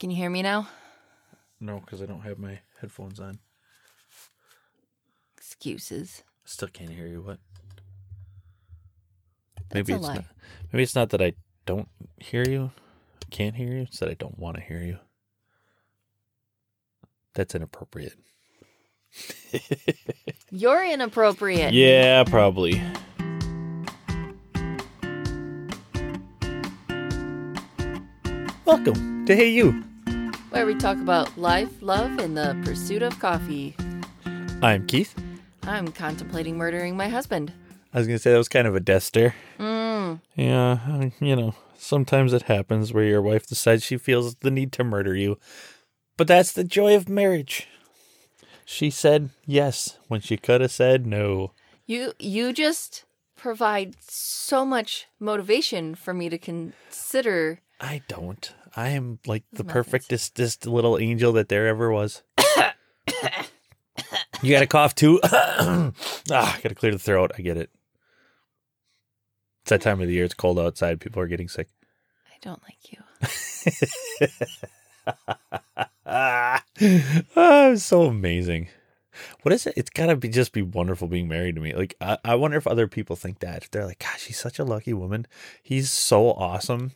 Can you hear me now? No, because I don't have my headphones on. Excuses. Still can't hear you. What? That's a lie. Maybe it's not that I don't hear you, can't hear you. It's that I don't want to hear you. That's inappropriate. You're inappropriate. Yeah, probably. Welcome to Hey You. Where we talk about life, love, and the pursuit of coffee. I'm Keith. I'm contemplating murdering my husband. I was going to say that was kind of a death stare. Yeah, sometimes it happens where your wife decides she feels the need to murder you. But that's the joy of marriage. She said yes when she could have said no. You just provide so much motivation for me to consider. I don't. I am like the perfectest little angel that there ever was. You got a cough too? Gotta clear the throat. I get it. It's that time of the year. It's cold outside. People are getting sick. I don't like you. It's so amazing. What is it? It's gotta just be wonderful being married to me. Like, I wonder if other people think that. If they're like, gosh, she's such a lucky woman. He's so awesome.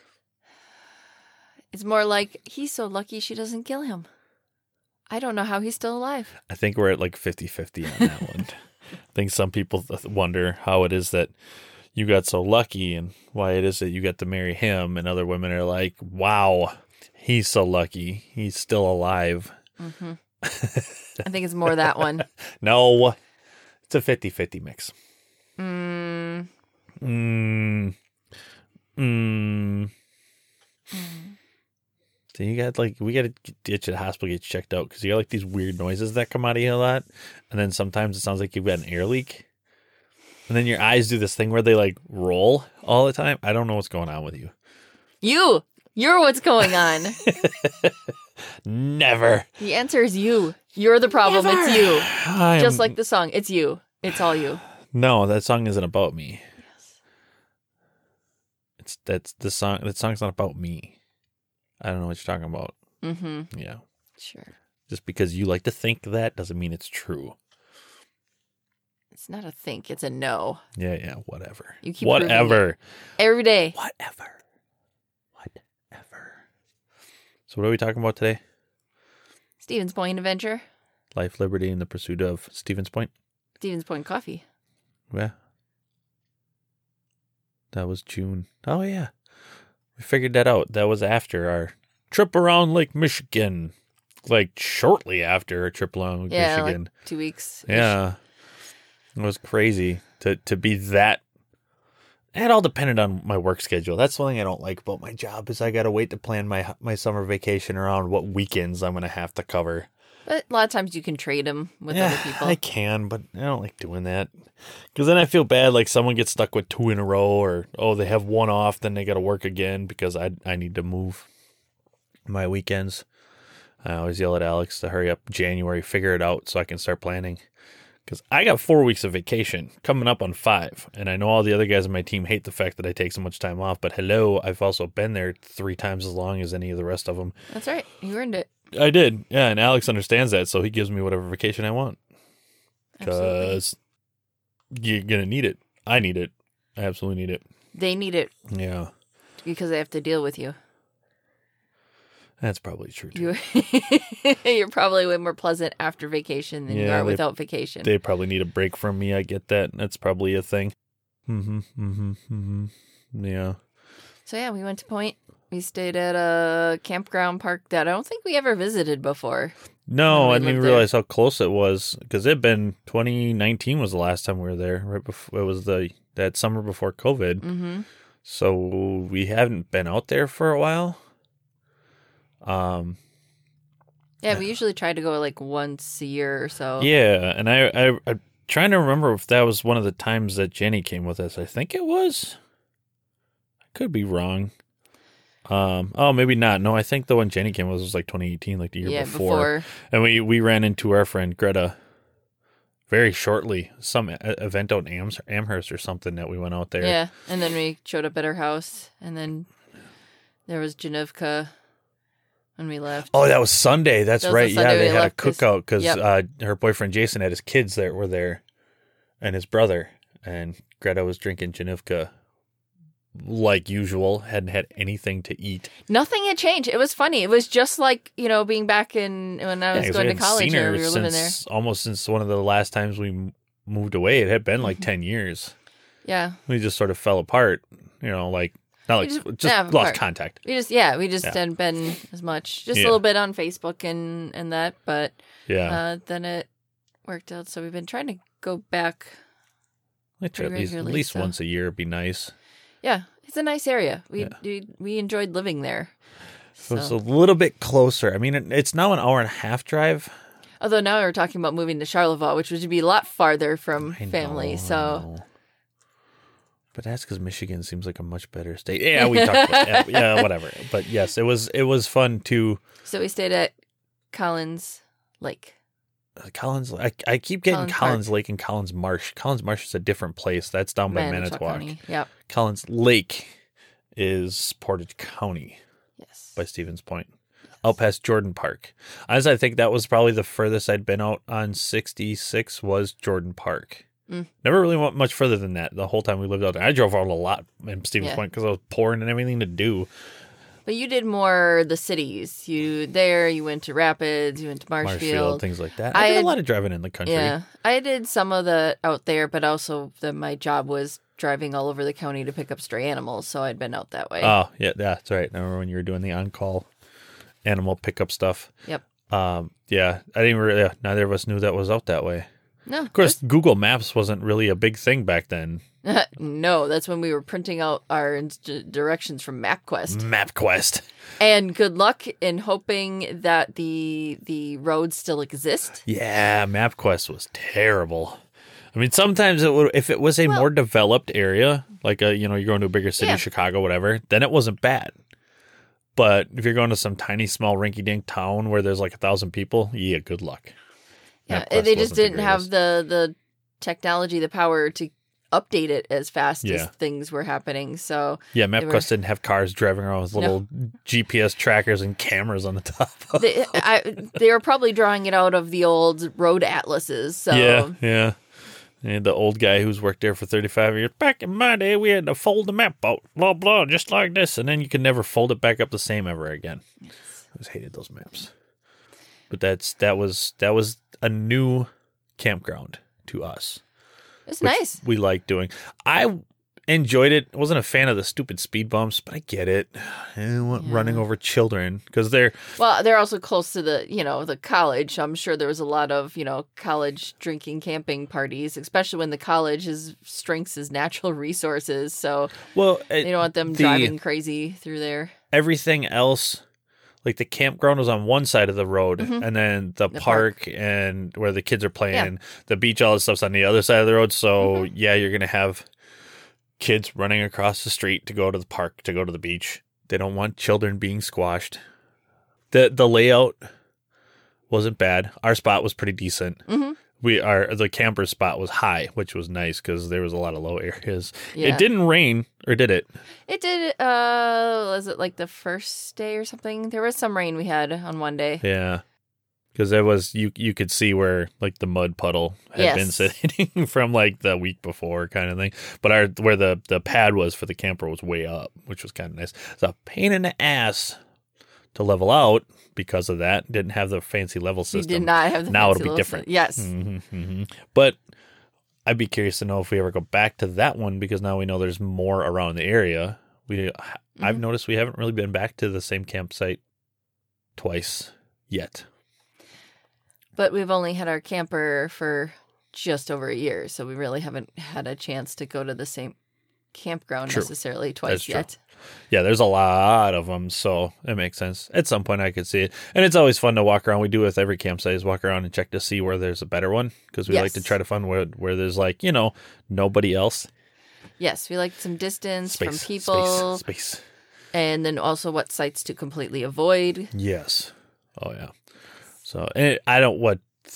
It's more like he's so lucky she doesn't kill him. I don't know how he's still alive. I think we're at like 50-50 on that one. I think some people wonder how it is that you got so lucky and why it is that you got to marry him. And other women are like, wow, he's so lucky. He's still alive. Mm-hmm. I think it's more that one. No, it's a 50-50 mix. So you got we got to get you to the hospital, get you checked out because you got like these weird noises that come out of you a lot. And then sometimes it sounds like you've got an air leak. And then your eyes do this thing where they like roll all the time. I don't know what's going on with you. You're what's going on. Never. The answer is you. You're the problem. Never. It's you. Just like the song. It's you. It's all you. No, that song isn't about me. Yes. That's the song. That song's not about me. I don't know what you're talking about. Mm-hmm. Yeah. Sure. Just because you like to think that doesn't mean it's true. It's not a think. It's a no. Yeah. Whatever. You keep whatever. Every day. Whatever. So what are we talking about today? Stevens Point Adventure. Life, liberty, and the pursuit of Stevens Point. Stevens Point Coffee. Yeah. That was June. Oh, yeah. We figured that out. That was after our trip around Lake Michigan. Like, shortly after our trip around Lake Michigan. Like 2 weeks. Yeah. It was crazy to be that. It all depended on my work schedule. That's one thing I don't like about my job is I got to wait to plan my summer vacation around what weekends I'm going to have to cover. But a lot of times you can trade them with other people. I can, but I don't like doing that. Because then I feel bad like someone gets stuck with 2 in a row or, they have one off, then they got to work again because I need to move my weekends. I always yell at Alex to hurry up January, figure it out so I can start planning. Because I got 4 weeks of vacation coming up on 5. And I know all the other guys on my team hate the fact that I take so much time off. But hello, I've also been there 3 times as long as any of the rest of them. That's right. You earned it. I did. Yeah, and Alex understands that. So he gives me whatever vacation I want. Because you're going to need it. I need it. I absolutely need it. They need it. Yeah. Because they have to deal with you. That's probably true, too. You're probably way more pleasant after vacation than you are without vacation. They probably need a break from me. I get that. That's probably a thing. Yeah. So, yeah, we went to Point. We stayed at a campground park that I don't think we ever visited before. No, I didn't even realize how close it was. Because 2019 was the last time we were there. Right before, it was that summer before COVID. Mm-hmm. So we haven't been out there for a while. Yeah, we usually try to go like once a year or so. Yeah, and I'm trying to remember if that was one of the times that Jenny came with us. I think it was. I could be wrong. Maybe not. No, I think the one Jenny came with was like 2018, like the year before. And we ran into our friend Greta very shortly. Some event out in Amherst or something that we went out there. Yeah, and then we showed up at her house, and then there was Janivka. when we left. Oh, that was Sunday. That's That was right. the Sunday Yeah, they we had a left 'cause- cookout because Yep. her boyfriend Jason had his kids that were there, and his brother, and Greta was drinking Janivka like usual. Hadn't had anything to eat. Nothing had changed. It was funny. It was just like, being back when I was 'cause going we to hadn't college seen and her we were living there. almost since one of the last times we moved away. It had been Mm-hmm. like 10 years. Yeah. We just sort of fell apart. Like not like just- just yeah, lost apart. contact. We just hadn't been as much. Just a little bit on Facebook and that, but Yeah, then it worked out. So we've been trying to go back. at least, regularly, so. once a year would be nice. Yeah, it's a nice area. We enjoyed living there. So it's So. a little bit closer. I mean, it's now an hour and a half drive. Although now we're talking about moving to Charlevoix, which would be a lot farther from I family. know, So I know. But that's because Michigan seems like a much better state. Yeah, we talked about yeah, whatever. But yes, it was fun to we stayed at Collins Lake. Collins. I keep getting Collins Collins Park. Lake and Collins Marsh. Collins Marsh is a different place. That's down by Manitowoc Manitowoc. County. Yep. Collins Lake is Portage County Yes. by Stevens Point, out past Jordan Park. Honestly, I think that was probably the furthest I'd been out on 66 was Jordan Park. Never really went much further than that the whole time we lived out there. I drove out a lot in Stevens Point because I was pouring and everything to do. But you did more the cities. You went to Rapids, you went to Marshfield. Things like that. I did a lot of driving in the country. Yeah. I did some of the out there, but also my job was driving all over the county to pick up stray animals, so I'd been out that way. Oh, yeah, that's right. I remember when you were doing the on-call animal pickup stuff. Yep. Yeah, I didn't really, neither of us knew that was out that way. No. Of course, Google Maps wasn't really a big thing back then. No, that's when we were printing out our directions from MapQuest. MapQuest. And good luck in hoping that the roads still exist. Yeah, MapQuest was terrible. I mean, sometimes it would, if it was a more developed area, like you're going to a bigger city, Yeah. Chicago, whatever, then it wasn't bad. But if you're going to some tiny, small, rinky-dink town where there's like 1,000 people, yeah, good luck. Yeah, MapQuest they just wasn't the didn't have greatest. the technology, the power to update it as fast as Yeah. things were happening. So Yeah, were- MapQuest didn't have cars driving around with little GPS trackers and cameras on the top. they were probably drawing it out of the old road atlases. So Yeah. And the old guy who's worked there for 35 years. Back in my day, we had to fold the map out, blah, blah, just like this. And then you could never fold it back up the same ever again. I always hated those maps. But that was a new campground to us. it's which nice. We liked doing. I enjoyed it. Wasn't a fan of the stupid speed bumps, but I get it. I didn't want running over children because they're Well, they're also close to the college. I'm sure there was a lot of, college drinking camping parties, especially when the college strengths is natural resources. So you don't want them driving crazy through there. Everything else, like the campground was on one side of the road, and then the park and where the kids are playing, the beach, all this stuff's on the other side of the road. So you're gonna have kids running across the street to go to the park, to go to the beach. They don't want children being squashed. The layout wasn't bad. Our spot was pretty decent. The camper spot was high, which was nice because there was a lot of low areas. Yeah. It didn't rain, or did it? It did. Was it like the first day or something? There was some rain we had on one day. Yeah, because there was you could see where like the mud puddle had been sitting from like the week before, kind of thing. But where the pad was for the camper was way up, which was kind of nice. It's a pain in the ass to level out because of that. Didn't have the fancy level system. We did not have the Now fancy it'll be little different. Yes. But I'd be curious to know if we ever go back to that one because now we know there's more around the area. I've noticed we haven't really been back to the same campsite twice yet. But we've only had our camper for just over a year, so we really haven't had a chance to go to the same campground necessarily twice That's true. yet. Yeah, there's a lot of them, so it makes sense. At some point, I could see it. And it's always fun to walk around. We do it with every campsite is walk around and check to see where there's a better one because we like to try to find where there's like, nobody else. Yes, we like some distance from Space, people. Space. And then also what sites to completely avoid. Yes. Oh, yeah. So, and I don't,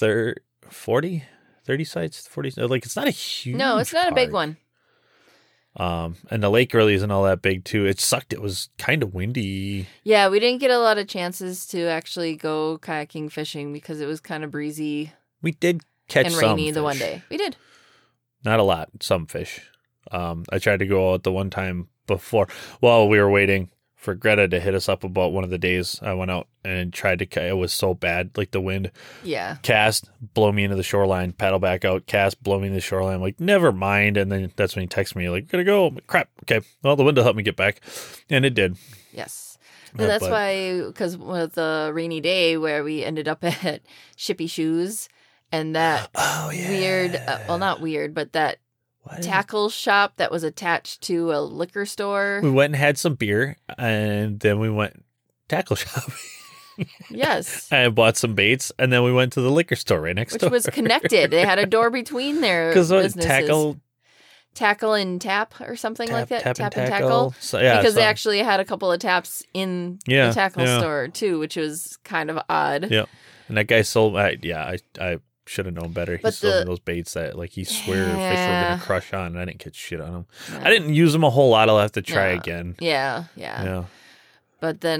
40? 30 sites? 40? Like, it's not a huge No, it's not a big park. one. And the lake really isn't all that big too. It sucked. It was kind of windy. Yeah, we didn't get a lot of chances to actually go kayaking fishing because it was kind of breezy. We did catch and some rainy fish. the one day. We did. Not a lot. Some fish. I tried to go out the one time before. While we were waiting for Greta to hit us up about one of the days, I went out and tried to. It was so bad, like the wind. Yeah. Cast, blow me into the shoreline. Paddle back out. Cast, blow me into the shoreline. I'm like, never mind. And then that's when he texts me like, gotta go. I'm like, crap. Okay. Well, the wind will help me get back, and it did. Yes. And that's why, because with the rainy day where we ended up at Shippy Shoes and that weird, well, not weird, but that tackle shop that was attached to a liquor store. We went and had some beer, and then we went tackle shopping. Yes. I bought some baits, and then we went to the liquor store right next door. Which was connected. They had a door between their businesses. Tackle and tap or something like that. Tap and tackle. So, yeah, because they actually had a couple of taps in the tackle store too, which was kind of odd. Yeah. And that guy sold, I should have known better. He sold me those baits that like he swore fish were going to crush on, and I didn't catch shit on them. Yeah. I didn't use them a whole lot. I'll have to try again. Yeah. But then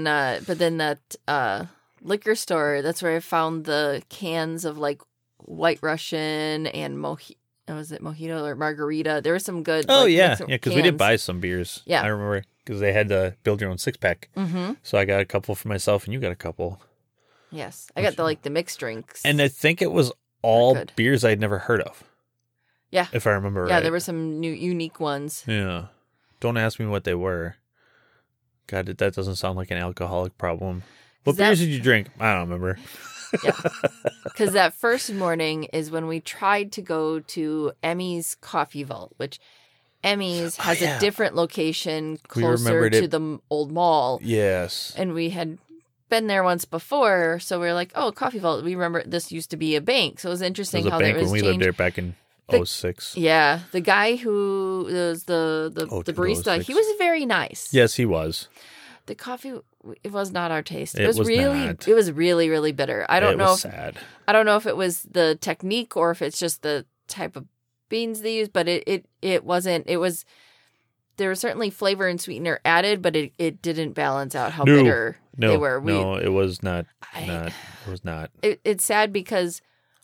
that liquor store, that's where I found the cans of like White Russian and was it mojito or margarita? There was some good. Oh, yeah. Yeah, because we did buy some beers. Yeah. I remember because they had to build your own 6-pack. Mm-hmm. So I got a couple for myself and you got a couple. Yes. I got the mixed drinks. And I think it was all beers I'd never heard of. Yeah. If I remember right. Yeah, there were some new unique ones. Yeah. Don't ask me what they were. God, that doesn't sound like an alcoholic problem. What beers did you drink? I don't remember. Yeah. Because that first morning is when we tried to go to Emmy's Coffee Vault, which Emmy's has a different location closer to the old mall. Yes. And we had been there once before, so we were like, oh, Coffee Vault. We remember this used to be a bank. So it was interesting how there was when we lived there back in 06. Yeah. The guy who was the barista, he was very nice. Yes, he was. The coffee, it was not our taste. It was really, really bitter. I don't know. I don't know if it was the technique or if it's just the type of beans they use, but it wasn't. It was. There was certainly flavor and sweetener added, but it didn't balance out how bitter they were. No, it was not. It was not. It's sad because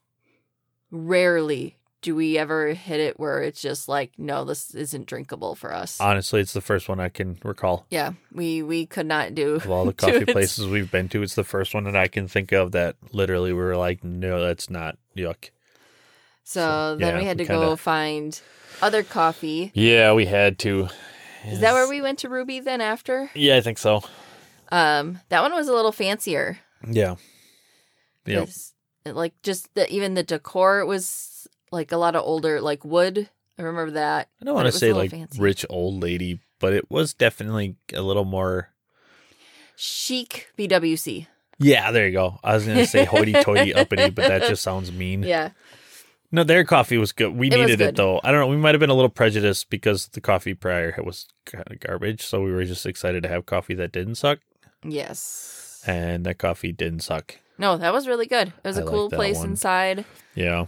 rarely do we ever hit it where it's just like, no, this isn't drinkable for us. Honestly, it's the first one I can recall. Yeah, we could not do. Of all the coffee places we've been to, it's the first one that I can think of that literally we were like, no, that's not, yuck. So then we had to go find other coffee. Yeah, we had to. Is that where we went to Ruby then after? Yeah, I think so. That one was a little fancier. Yeah. Yeah. Like just even the decor was like a lot of older, like wood. I remember that. I don't want to say like fancy. Rich old lady, but it was definitely a little more chic BWC. Yeah, there you go. I was going to say hoity-toity uppity, but that just sounds mean. Yeah. No, their coffee was good. We needed it though. I don't know. We might have been a little prejudiced because the coffee prior was kind of garbage. So we were just excited to have coffee that didn't suck. Yes. And that coffee didn't suck. No, that was really good. It was a cool place inside. Yeah.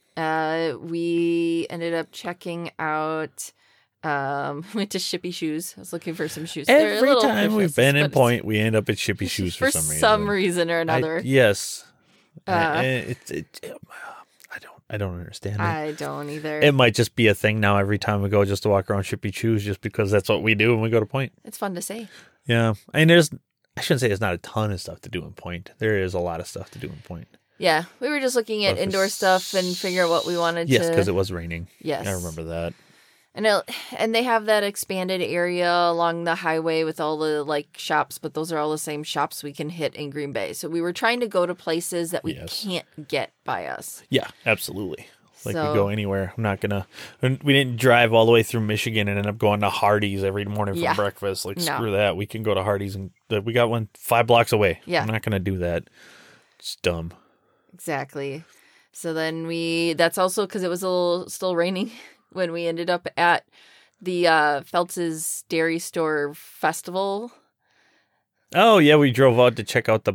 We ended up checking out, went to Shippy Shoes. I was looking for some shoes. Every time we've been in Point, we end up at Shippy Shoes for some reason. For some reason or another. Yes. I don't understand it. I don't either. It might just be a thing now every time we go just to walk around Shippy Shoes just because that's what we do when we go to Point. It's fun to say. Yeah. I mean, I shouldn't say there's not a ton of stuff to do in Point. There is a lot of stuff to do in Point. Yeah, we were just looking at indoor stuff and figure out what we wanted to... Yes, because it was raining. Yes. I remember that. And they have that expanded area along the highway with all the like shops, but those are all the same shops we can hit in Green Bay. So we were trying to go to places that we can't get by us. Yeah, absolutely. Like we go anywhere. I'm not going to... We didn't drive all the way through Michigan and end up going to Hardee's every morning for breakfast. Like, screw that. We can go to Hardee's and we got one 5 blocks away. Yeah. I'm not going to do that. It's dumb. Exactly. So then that's also because it was a little still raining when we ended up at the Feltz's Dairy Store Festival. Oh, yeah. We drove out to check out the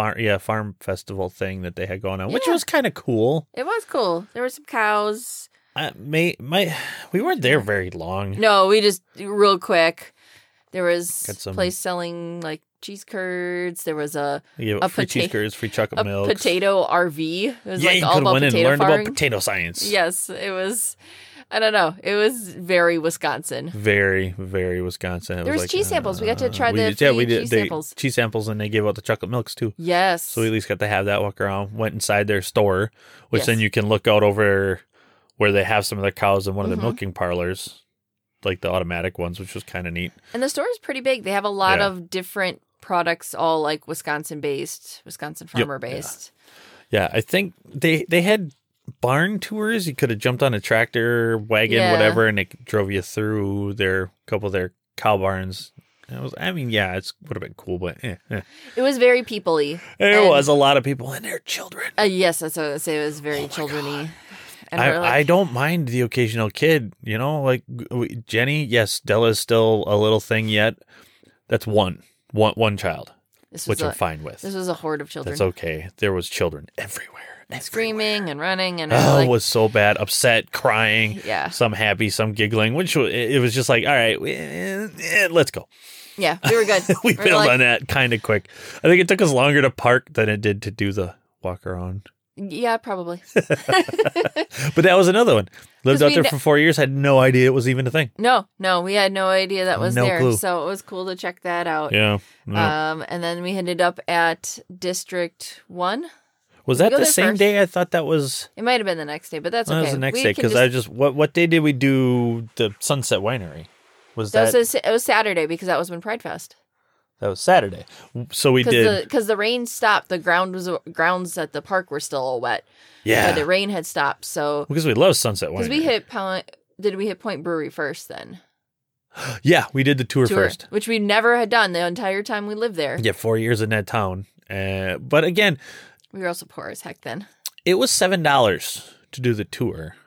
farm festival thing that they had going on, which was kind of cool. It was cool. There were some cows. We weren't there very long. No, we just real quick. There was Got some- place selling like cheese curds. There was a free cheese curds, free chocolate milk, potato RV. It was like you all could have about went and potato learned farming. about potato science. Yes, it was. I don't know. It was very Wisconsin. Very, very Wisconsin. There was like, cheese samples. We got to try the cheese samples. Cheese samples, and they gave out the chocolate milks too. Yes. So we at least got to have that walk around. Went inside their store, which Yes. then you can look out over where they have some of their cows in one of the milking parlors, like the automatic ones, which was kind of neat. And the store is pretty big. They have a lot Yeah. of different products, all like Wisconsin-based, Wisconsin farmer-based. Yeah, I think they had barn tours. You could have jumped on a tractor, wagon, whatever, and it drove you through couple of their cow barns. It would have been cool, but It was very people-y. There was a lot of people and their children. Yes, that's what I would say. It was very children-y. And I don't mind the occasional kid, like Jenny. Yes, Della's still a little thing yet. That's one child, which I'm fine with. This was a horde of children. That's okay. There was children everywhere. Screaming and running and it was so bad, upset, crying. Yeah, some happy, some giggling. Which it was just like, all right, let's go. Yeah, we were good. we bailed on that kind of quick. I think it took us longer to park than it did to do the walk around. Yeah, probably. But that was another one. Lived out there for 4 years, had no idea it was even a thing. No, we had no idea that was there. Clue. So it was cool to check that out. Yeah. And then we ended up at District 1. Was that the same day? I thought that was... It might have been the next day, but that's okay. That was the next day, because I just... What day did we do the Sunset Winery? It was Saturday, because that was when Pride Fest. That was Saturday. So we did... Because the rain stopped. The grounds at the park were still all wet. Yeah. But the rain had stopped, so... Because we love Sunset Winery. Because did we hit Point Brewery first, then? Yeah, we did the tour first. Which we never had done the entire time we lived there. Yeah, 4 years in that town. But again... We were also poor as heck then. It was $7 to do the tour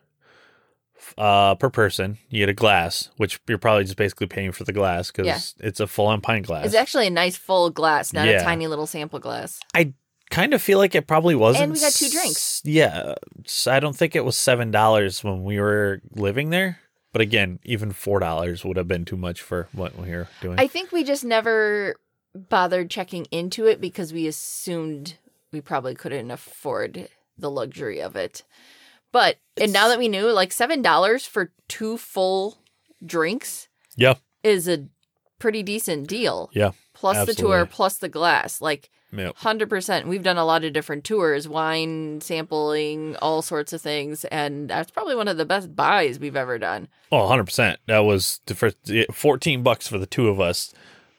per person. You get a glass, which you're probably just basically paying for the glass because it's a full-on pint glass. It's actually a nice full glass, not a tiny little sample glass. I kind of feel like it probably wasn't. And we got 2 drinks. Yeah. So I don't think it was $7 when we were living there. But again, even $4 would have been too much for what we were doing. I think we just never bothered checking into it because we assumed we probably couldn't afford the luxury of it. And now that we knew, like $7 for 2 full drinks is a pretty decent deal. Yeah. Plus absolutely. the tour, plus the glass. 100%. We've done a lot of different tours, wine sampling, all sorts of things. And that's probably one of the best buys we've ever done. Oh, 100%. That was the first $14 for the 2 of us.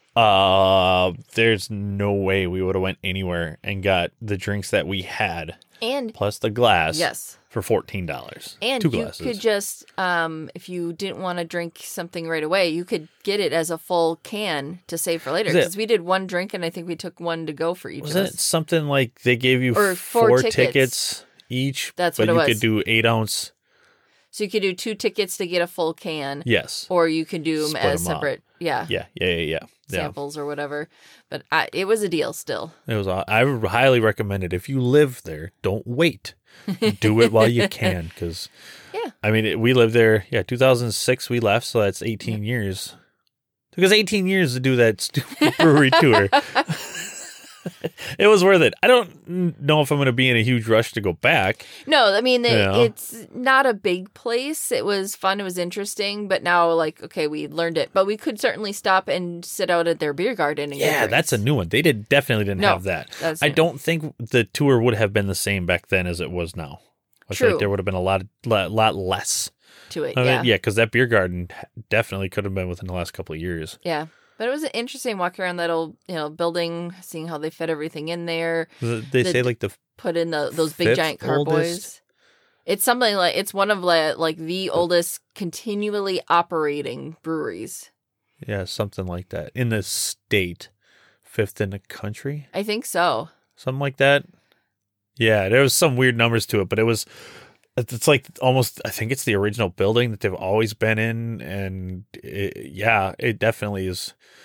There's no way we would have went anywhere and got the drinks that we had and plus the glass for $14. And 2 glasses. You could just if you didn't want to drink something right away, you could get it as a full can to save for later, because we did 1 drink and I think we took 1 to go for each of us. Wasn't it something like they gave you 4 tickets each? That's what it was. But you could do 8 ounce. So you could do 2 tickets to get a full can. Yes. Or you could do them as separate. Yeah. Samples or whatever. But it was a deal still. It was. I would highly recommend it. If you live there, don't wait. Do it while you can, because I mean, we lived there. 2006 we left, so that's 18 years. It took us 18 years to do that stupid brewery tour. It was worth it. I don't know if I'm going to be in a huge rush to go back. No, I mean, it's not a big place. It was fun. It was interesting. But now, okay, we learned it. But we could certainly stop and sit out at their beer garden. And get that's a new one. They definitely didn't have that. I don't think the tour would have been the same back then as it was now. I feel like there would have been a lot less to it. Yeah, because that beer garden definitely could have been within the last couple of years. Yeah. But it was an interesting walk around that old, building, seeing how they fit everything in there. They say the put in those big giant carboys. It's something it's one of the oldest continually operating breweries. Yeah, something like that in the state, 5th in the country. I think so. Something like that. Yeah, there was some weird numbers to it, but it's like almost, I think it's the original building that they've always been in. And it definitely is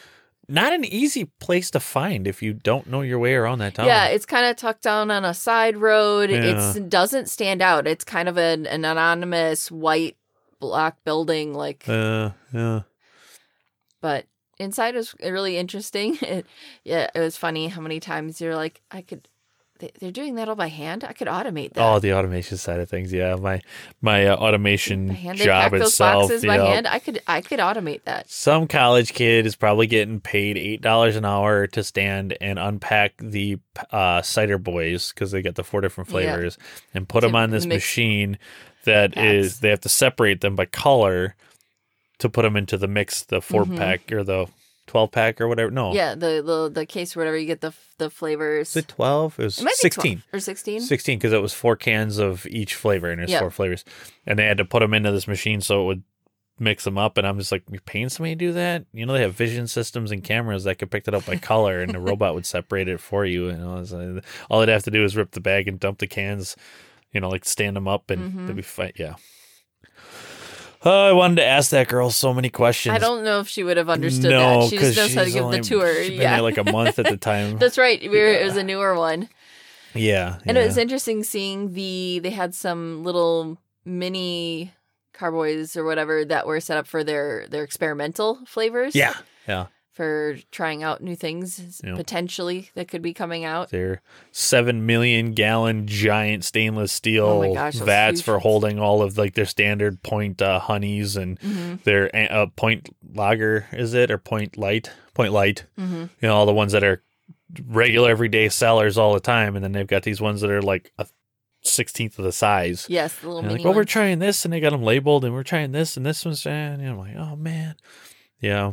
not an easy place to find if you don't know your way around that town. Yeah, it's kind of tucked down on a side road. Yeah. It doesn't stand out. It's kind of an anonymous white block building, like. Yeah. But inside is really interesting. It was funny how many times you're like, they're doing that all by hand. I could automate that. Oh, the automation side of things. Yeah, my automation They job pack those itself. boxes by hand. I could automate that. Some college kid is probably getting paid $8 an hour to stand and unpack the cider boys because they got the 4 different flavors and put them on this machine that is. They have to separate them by color to put them into the mix, the 4-pack or the 12-pack or whatever. No. Yeah, the case or whatever, you get the flavors. Is it 12? It was 16. Or 16? 16 because it was 4 cans of each flavor and there's 4 flavors. And they had to put them into this machine so it would mix them up. And I'm just like, you're paying somebody to do that? You know, they have vision systems and cameras that could pick it up by color and the robot would separate it for you. And all they'd have to do is rip the bag and dump the cans, like stand them up and they'd be fine. Yeah. Oh, I wanted to ask that girl so many questions. I don't know if she would have understood that. She just knows how to give the tour. She'd been there like a month at the time. That's right. It was a newer one. Yeah. And it was interesting seeing they had some little mini carboys or whatever that were set up for their experimental flavors. Yeah. For trying out new things potentially that could be coming out. They're 7 million gallon giant stainless steel vats for holding all of like their standard point honeys and their point lager, is it, or point light? Point light. All the ones that are regular everyday sellers all the time, and then they've got these ones that are like a 16th of the size. Yes, the little mini ones. We're trying this, and they got them labeled, and we're trying this, and this one's, and I'm like, oh man, yeah.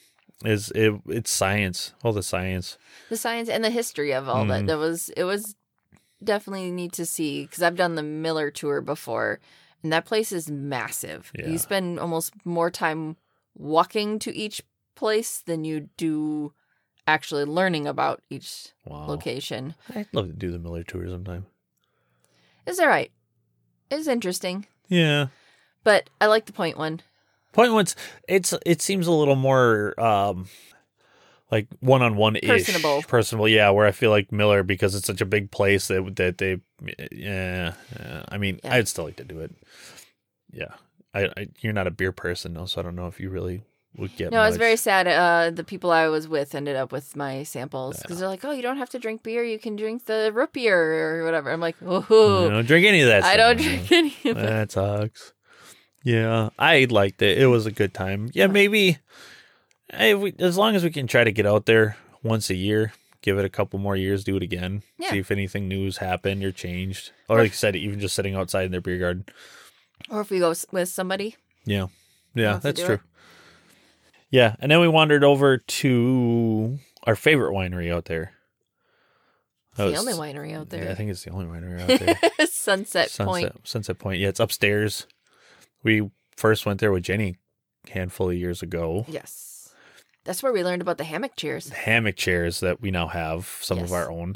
It's science, all the science and the history of all that. It was definitely neat to see because I've done the Miller tour before, and that place is massive. You spend almost more time walking to each place than you do actually learning about each location. I'd love to do the Miller tour sometime. It's all right. It's interesting. Yeah, but I like the Point one. Point one's it seems a little more like one-on-one ish, personable. Yeah, where I feel like Miller, because it's such a big place that they I mean, I'd still like to do it. Yeah, I you're not a beer person though, so I don't know if you really would get. No, I was very sad. The people I was with ended up with my samples because they're like, "Oh, you don't have to drink beer; you can drink the root beer or whatever." I'm like, "Oh, don't drink any of that. I don't drink any of that. That sucks." Yeah, I liked it. It was a good time. Yeah, maybe as long as we can try to get out there once a year, give it a couple more years, do it again, see if anything new's happened or changed. Or like I said, even just sitting outside in their beer garden. Or if we go with somebody. Yeah, that's true. Yeah, and then we wandered over to our favorite winery out there. The only winery out there. Yeah, I think it's the only winery out there. Sunset Point. Sunset Point. Yeah, it's upstairs. We first went there with Jenny a handful of years ago. Yes. That's where we learned about the hammock chairs. The hammock chairs that we now have, some of our own.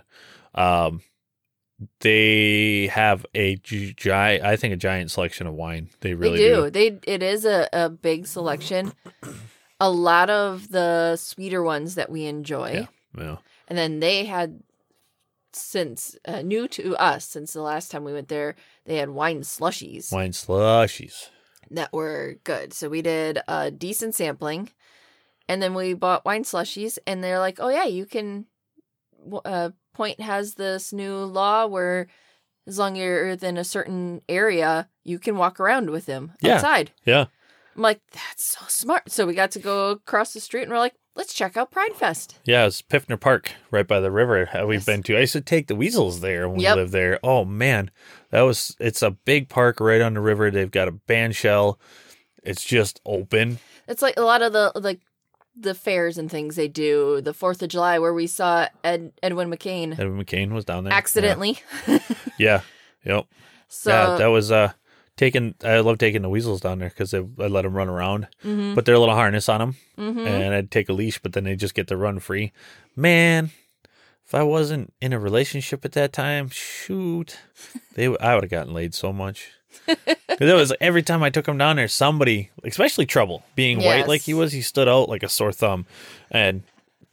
They have a giant selection of wine. They really do. It is a big selection. A lot of the sweeter ones that we enjoy. Yeah. And then they had, since new to us, since the last time we went there, they had wine slushies. That were good. So we did a decent sampling, and then we bought wine slushies, and they're like, oh yeah, you can, Point has this new law where as long as you're within a certain area, you can walk around with them outside. Yeah. I'm like, that's so smart. So we got to go across the street, and we're like, let's check out Pride Fest. Yeah, it's Piffner Park, right by the river we've been to. I used to take the weasels there when we lived there. Oh, man. It's a big park right on the river. They've got a band shell. It's just open. It's like a lot of the fairs and things they do. The 4th of July where we saw Edwin McCain. Edwin McCain was down there. Accidentally. Yeah. Yep. So yeah, that was... I love taking the weasels down there because I let them run around, put their little harness on them, and I'd take a leash, but then they just get to run free. Man, if I wasn't in a relationship at that time, shoot, I would have gotten laid so much. Because it was every time I took him down there, somebody, especially Trouble, being white like he was, he stood out like a sore thumb, and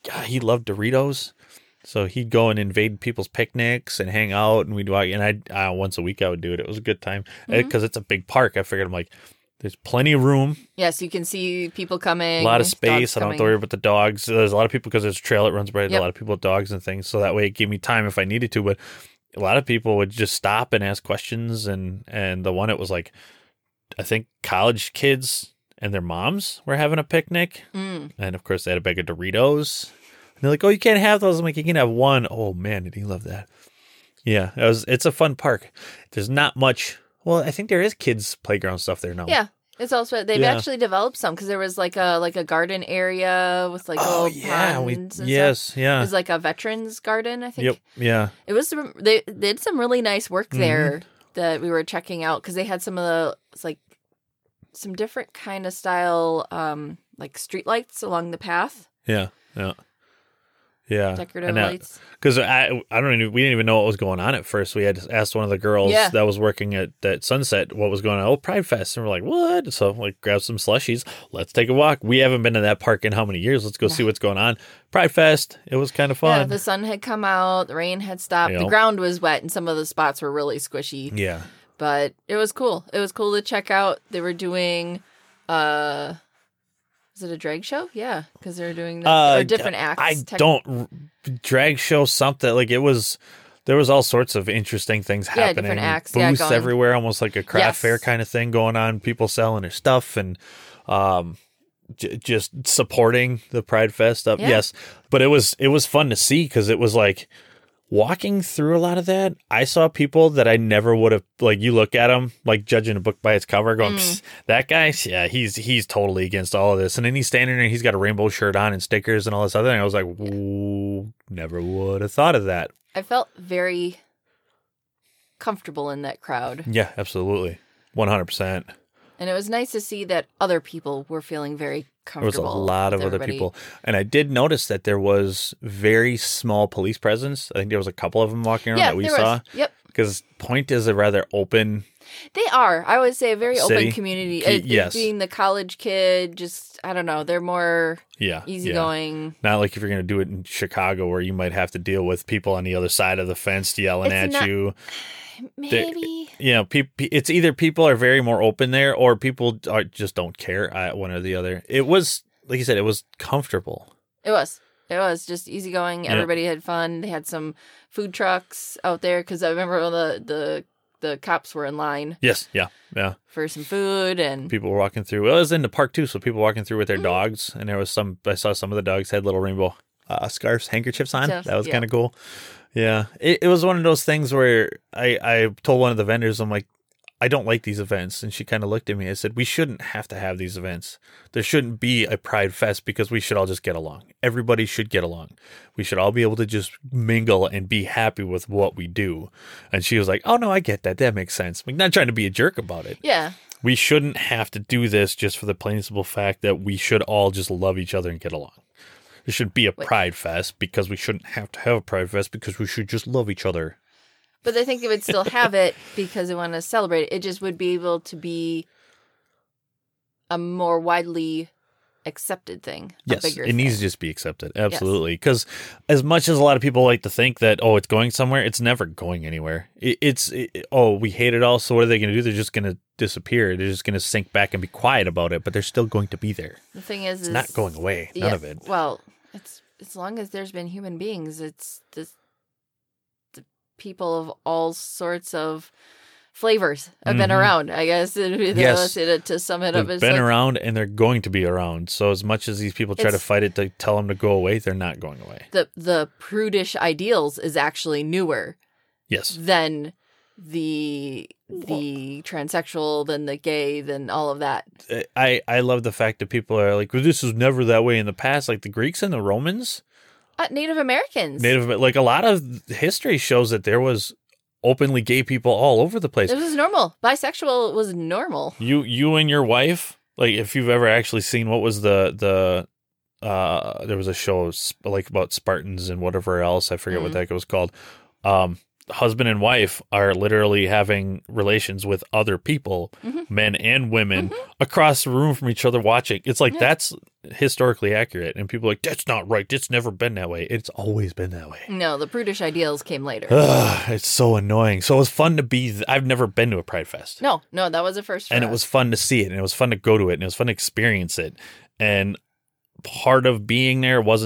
God, he loved Doritos. So he'd go and invade people's picnics and hang out, and we'd walk. And I once a week I would do it. It was a good time because it's a big park. I figured I'm like, there's plenty of room. Yes, you can see people coming. A lot of space. I don't have to worry about the dogs. There's a lot of people because there's a trail that runs by. A lot of people with dogs and things. So that way it gave me time if I needed to. But a lot of people would just stop and ask questions. And the one, it was like, I think college kids and their moms were having a picnic. And of course they had a bag of Doritos. And they're like, oh, you can't have those. I'm like, you can have one. Oh man, did he love that? Yeah, it's a fun park. There's not much. Well, I think there is kids playground stuff there now. Yeah, it's also they've actually developed some because there was like a garden area with like little ponds and stuff. Yeah. It was like a veterans garden, I think. Yep. Yeah. It was. They did some really nice work there that we were checking out because they had some of the some different kind of style like street lights along the path. Yeah. Yeah. Yeah, decorative lights. Because we didn't even know what was going on at first. We had asked one of the girls that was working at Sunset what was going on. Oh, Pride Fest, and we're like, what? So grab some slushies. Let's take a walk. We haven't been to that park in how many years? Let's go see what's going on. Pride Fest. It was kind of fun. Yeah, the sun had come out. The rain had stopped. The ground was wet, and some of the spots were really squishy. Yeah, but it was cool. It was cool to check out. They were doing. Is it a drag show? Yeah, because they were doing or different acts. Drag show something like it was. There was all sorts of interesting things happening. Different acts. Booths everywhere, almost like a craft fair kind of thing going on. People selling their stuff and just supporting the Pride Fest up. Yeah. Yes, but it was fun to see because it was like. Walking through a lot of that, I saw people that I never would have, you look at them, judging a book by its cover, going, that guy, yeah, he's totally against all of this. And then he's standing there, he's got a rainbow shirt on and stickers and all this other thing. I was like, ooh, never would have thought of that. I felt very comfortable in that crowd. Yeah, absolutely. 100%. And it was nice to see that other people were feeling very comfortable. There was a lot of other people. And I did notice that there was very small police presence. I think there was a couple of them walking around that we saw. Yep. Because Point is a rather open... They are. I would say a very city. Open community. Yes. Being the college kid, just, I don't know, they're more easygoing. Yeah. Not like if you're going to do it in Chicago where you might have to deal with people on the other side of the fence yelling at you. Maybe. It's either people are very more open there or people just don't care, one or the other. It was, like you said, it was comfortable. It was just easygoing. Everybody had fun. They had some food trucks out there because I remember the cops were in line. Yes, yeah. For some food and people were walking through. Well, it was in the park too, so people walking through with their dogs, and there was I saw some of the dogs had little rainbow scarves, handkerchiefs on. That was kind of cool. Yeah, it was one of those things where I told one of the vendors, I'm like, I don't like these events. And she kind of looked at me and said, we shouldn't have to have these events. There shouldn't be a Pride Fest because we should all just get along. Everybody should get along. We should all be able to just mingle and be happy with what we do. And she was like, oh, no, I get that. That makes sense. I'm not trying to be a jerk about it. Yeah. We shouldn't have to do this just for the plain and simple fact that we should all just love each other and get along. There should be a Pride Fest because we shouldn't have to have a Pride Fest because we should just love each other. But I think they would still have it because they want to celebrate it. It just would be able to be a more widely accepted thing. Yes, it needs to just be accepted. Absolutely. Because as much as a lot of people like to think that, it's going somewhere, it's never going anywhere. We hate it all, so what are they going to do? They're just going to disappear. They're just going to sink back and be quiet about it, but they're still going to be there. The thing is, it's not going away. None of it. Well, it's as long as there's been human beings, it's the people of all sorts of flavors have been around, I guess. Yes. To sum it up. They've been around and they're going to be around. So as much as these people try to fight it to tell them to go away, they're not going away. The prudish ideals is actually newer. Yes. Than the transsexual, than the gay, than all of that. I love the fact that people are like, well, this was never that way in the past. Like the Greeks and the Romans. Native Americans. Like a lot of history shows that there was openly gay people all over the place. It was normal. Bisexual was normal. You and your wife, like if you've ever actually seen what was there was a show like about Spartans and whatever else, I forget what that was called. husband and wife are literally having relations with other people, men and women, across the room from each other watching. It's like, that's historically accurate. And people are like, that's not right. It's never been that way. It's always been that way. No, the prudish ideals came later. It's so annoying. So it was fun to be. I've never been to a Pride Fest. No, that was a first for and us. It was fun to see it, and it was fun to go to it, and it was fun to experience it. And part of being there was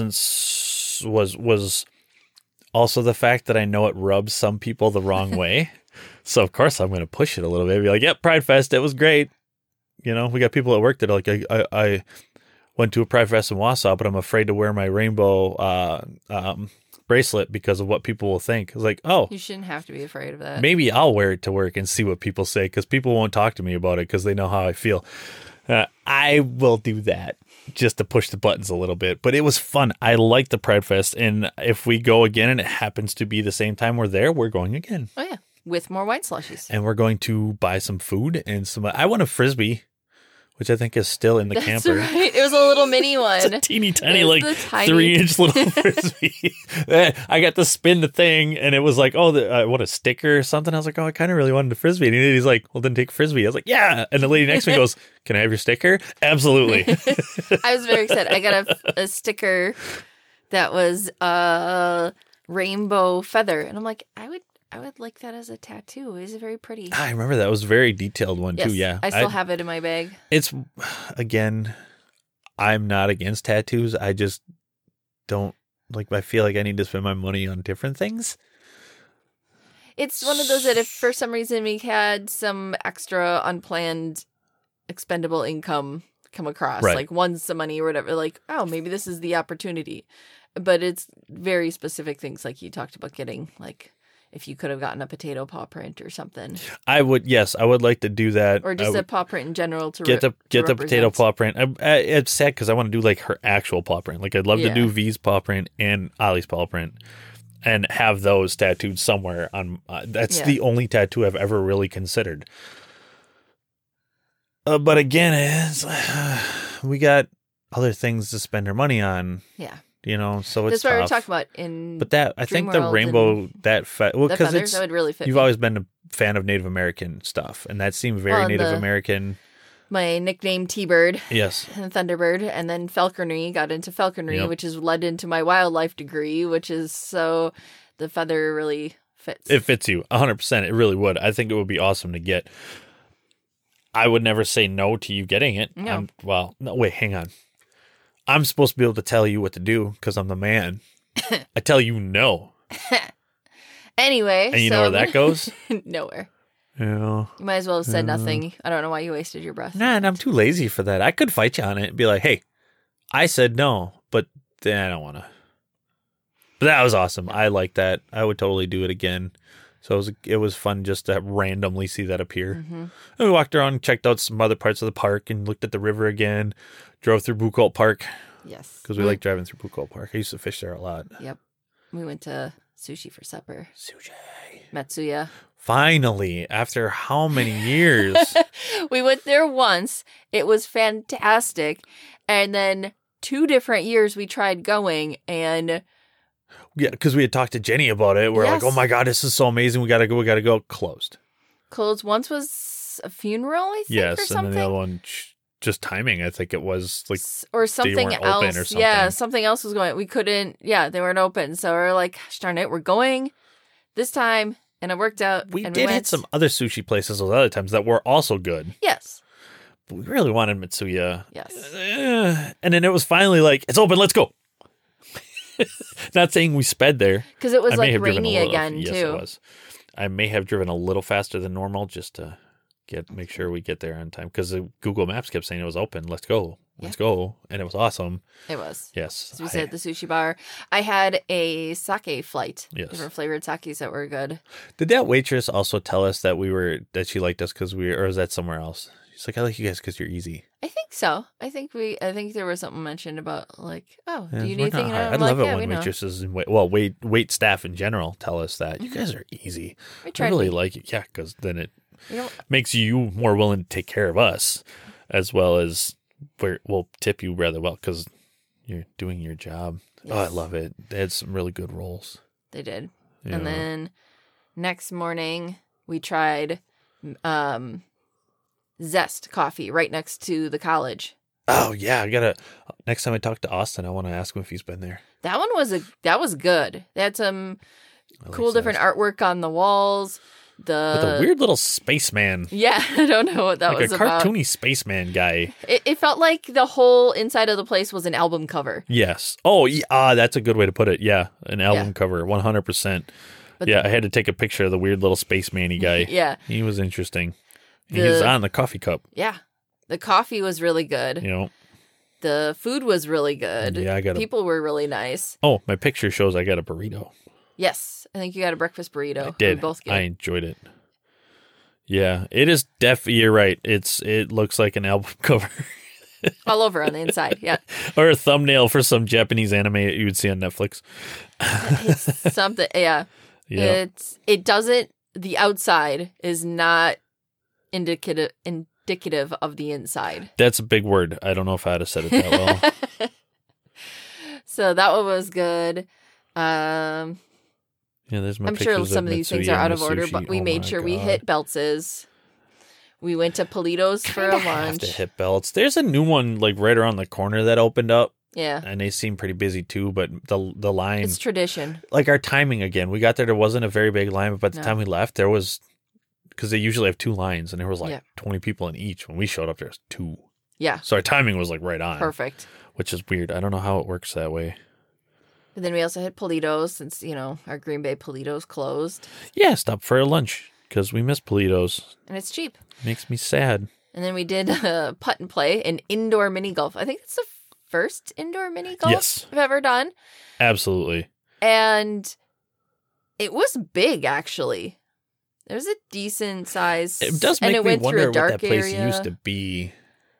also the fact that I know it rubs some people the wrong way. So, of course, I'm going to push it a little bit. Be like, yep, Pride Fest, it was great. You know, we got people at work that are like, I went to a Pride Fest in Wausau, but I'm afraid to wear my rainbow bracelet because of what people will think. I was like, oh. You shouldn't have to be afraid of that. Maybe I'll wear it to work and see what people say, because people won't talk to me about it because they know how I feel. I will do that just to push the buttons a little bit. But it was fun. I like the Pride Fest. And if we go again and it happens to be the same time we're there, we're going again. Oh, yeah. With more white slushies. And we're going to buy some food and some. I want a Frisbee, which I think is still in the camper. That's right. It was a little mini one. It's a teeny tiny, like 3-inch little Frisbee. I got to spin the thing, and it was like, oh, what, a sticker or something? I was like, oh, I kind of really wanted a Frisbee. And he's like, well, then take Frisbee. I was like, yeah. And the lady next to me goes, can I have your sticker? Absolutely. I was very excited. I got a sticker that was a rainbow feather. And I'm like, I would like that as a tattoo. It's very pretty. I remember that. It was a very detailed one, too. Yeah. I still have it in my bag. It's, again, I'm not against tattoos. I just don't, like, I feel like I need to spend my money on different things. It's one of those that if for some reason we had some extra unplanned expendable income come across, right, like won some money or whatever, like, oh, maybe this is the opportunity. But it's very specific things like you talked about getting, like, if you could have gotten a potato paw print or something. I would like to do that. Or just a paw print in general to get the potato paw print. It's sad because I want to do like her actual paw print. Like I'd love to do V's paw print and Ollie's paw print and have those tattooed somewhere on. That's the only tattoo I've ever really considered. But again, we got other things to spend our money on. Yeah. You know, so it's that's what tough. we talked about in. But that I think the rainbow because feathers, that would really fit. You've me. always been a fan of Native American stuff, and that seemed very Native American. My nickname T-Bird, yes, and Thunderbird, and then falconry. Got into falconry, which has led into my wildlife degree, which is so the feather really fits. It fits you 100%. It really would. I think it would be awesome to get. I would never say no to you getting it. No. No, wait, hang on. I'm supposed to be able to tell you what to do because I'm the man. I tell you no. Anyway. And you know where that goes? Nowhere. Yeah. You might as well have said nothing. I don't know why you wasted your breath. Nah, and I'm too lazy for that. I could fight you on it and be like, hey, I said no, but then I don't want to. But that was awesome. I like that. I would totally do it again. So it was fun just to randomly see that appear. Mm-hmm. And we walked around and checked out some other parts of the park and looked at the river again. Drove through Buckolt Park. Yes. Because we like driving through Buckolt Park. I used to fish there a lot. Yep. We went to sushi for supper. Sushi. Matsuya. Finally, after how many years? We went there once. It was fantastic. And then 2 different years we tried going and... Yeah, because we had talked to Jenny about it. We're like, oh my God, this is so amazing. We got to go. Closed. Once was a funeral, I think, yes, or something. And then the other one... Just timing, I think it was like, or something else. Or something. Yeah, something else was going. We couldn't. Yeah, they weren't open. So we're like, gosh darn it, we're going this time, and it worked out. We did hit some other sushi places those other times that were also good. Yes, but we really wanted Matsuya. Yes, and then it was finally like, it's open. Let's go. Not saying we sped there because it was like rainy again yes, too. It was. I may have driven a little faster than normal just to. Make sure we get there on time because Google Maps kept saying it was open. Let's go, and it was awesome. It was. Yes, as we said at the sushi bar. I had a sake flight. Yes, different flavored sakes that were good. Did that waitress also tell us that she liked us because or is that somewhere else? She's like, I like you guys because you're easy. I think so. I think there was something mentioned about like, oh, do you need anything? I love it when waitresses and wait staff in general tell us that you guys are easy. I really like it. Yeah, because then it. Makes you more willing to take care of us, as well as we'll tip you rather well because you're doing your job. Yes. Oh, I love it. They had some really good rolls. They did. Yeah. And then next morning we tried Zest coffee right next to the college. Oh yeah, next time I talk to Austin, I want to ask him if he's been there. That was good. They had some cool different artwork on the walls. With a weird little spaceman. Yeah, I don't know what that was about. Like a cartoony spaceman guy. It felt like the whole inside of the place was an album cover. Yes. Oh, that's a good way to put it. Yeah, an album cover, 100%. But I had to take a picture of the weird little spaceman-y guy. Yeah. He was interesting. He was on the coffee cup. Yeah. The coffee was really good. The food was really good. Yeah, people were really nice. Oh, my picture shows I got a burrito. Yes, I think you got a breakfast burrito. I did. We both did. I enjoyed it. Yeah, it is you're right. It looks like an album cover. All over on the inside, yeah. Or a thumbnail for some Japanese anime you would see on Netflix. It's something, yeah. It doesn't, the outside is not indicative of the inside. That's a big word. I don't know if I'd have said it that well. So that one was good. There's my I'm sure some of these things are out of order, but we made sure we hit Beltz's. We went to Polito's for a lunch. Have to hit Beltz. There's a new one like right around the corner that opened up. Yeah. And they seem pretty busy too, but the line. It's tradition. Like our timing again. We got there wasn't a very big line, but by the time we left, there was, because they usually have 2 lines, and there was 20 people in each. When we showed up, there was 2. Yeah. So our timing was like right on. Perfect. Which is weird. I don't know how it works that way. And then we also hit Polito's since, our Green Bay Polito's closed. Yeah, stop for a lunch because we miss Polito's. And it's cheap. Makes me sad. And then we did putt and play, an indoor mini golf. I think it's the first indoor mini golf I've ever done. Absolutely. And it was big, actually. There's a decent size. It does make me wonder what that place used to be.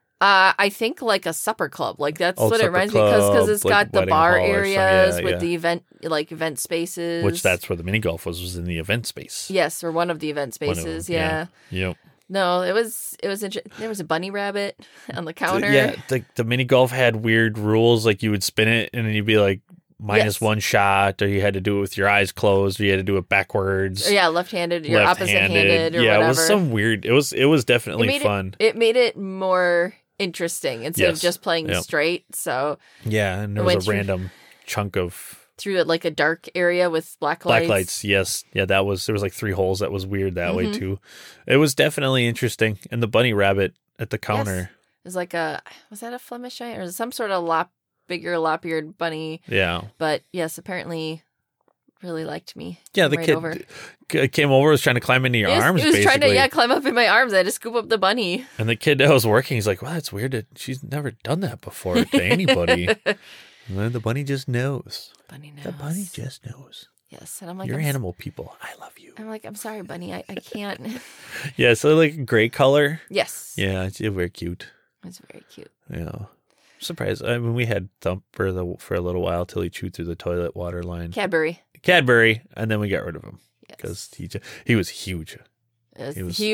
I think like a supper club. Like that's what it reminds me because it's got the bar areas with the event spaces. Which that's where the mini golf was in the event space. Yes, or one of the event spaces. Yeah. Yep. No, it was interesting. There was a bunny rabbit on the counter. Yeah, the mini golf had weird rules. Like you would spin it and then you'd be like -1 shot, or you had to do it with your eyes closed, or you had to do it backwards. Yeah, left-handed, you're opposite-handed, or whatever. It was some weird. It was definitely fun. It made it more interesting instead of just playing straight. So and there was a random chunk of through like a dark area with black lights. Yes, there was like 3 holes. That was weird that way too. It was definitely interesting. And the bunny rabbit at the counter. It was like was that a Flemish giant or some sort of bigger lop-eared bunny? Yeah. But yes, apparently really liked me. Yeah, the kid came over, was trying to climb into your arms. He was trying to climb up in my arms. I had to scoop up the bunny. And the kid that was working, he's like, "Wow, that's weird. She's never done that before to anybody." And then the bunny just knows. The bunny just knows. Yes, and I'm like, you're animal people. I love you. I'm like, I'm sorry, bunny. I can't. Yeah, so like gray color. Yes. Yeah, it's very cute. It's very cute. Yeah. I'm surprised. I mean, we had Thump for a little while till he chewed through the toilet water line. Cadbury, and then we got rid of him because he was huge. He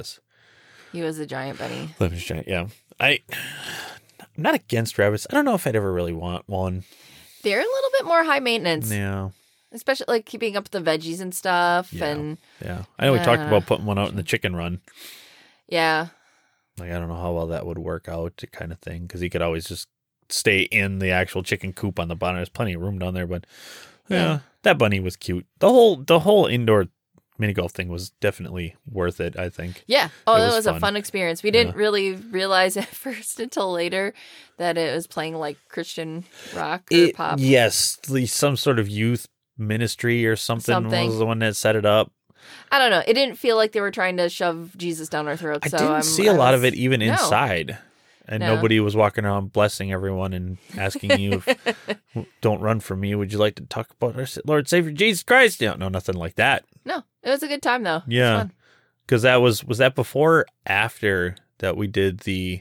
was a giant bunny. Flemish giant, yeah. I'm not against rabbits. I don't know if I'd ever really want one. They're a little bit more high maintenance. Yeah. Especially like keeping up the veggies and stuff. Yeah. And I know we talked about putting one out in the chicken run. Yeah. Like, I don't know how well that would work out, kind of thing, because he could always just stay in the actual chicken coop on the bottom. There's plenty of room down there, but that bunny was cute. The whole indoor mini golf thing was definitely worth it, I think. Yeah. Oh, that was a fun experience. We didn't really realize at first until later that it was playing like Christian rock or pop. Yes. Some sort of youth ministry or something was the one that set it up. I don't know. It didn't feel like they were trying to shove Jesus down our throats. I didn't see a lot of it even inside. And nobody was walking around blessing everyone and asking you, don't run from me. Would you like to talk about our Lord Savior Jesus Christ? No, nothing like that. No, it was a good time though. Yeah. Because was that before or after that we did the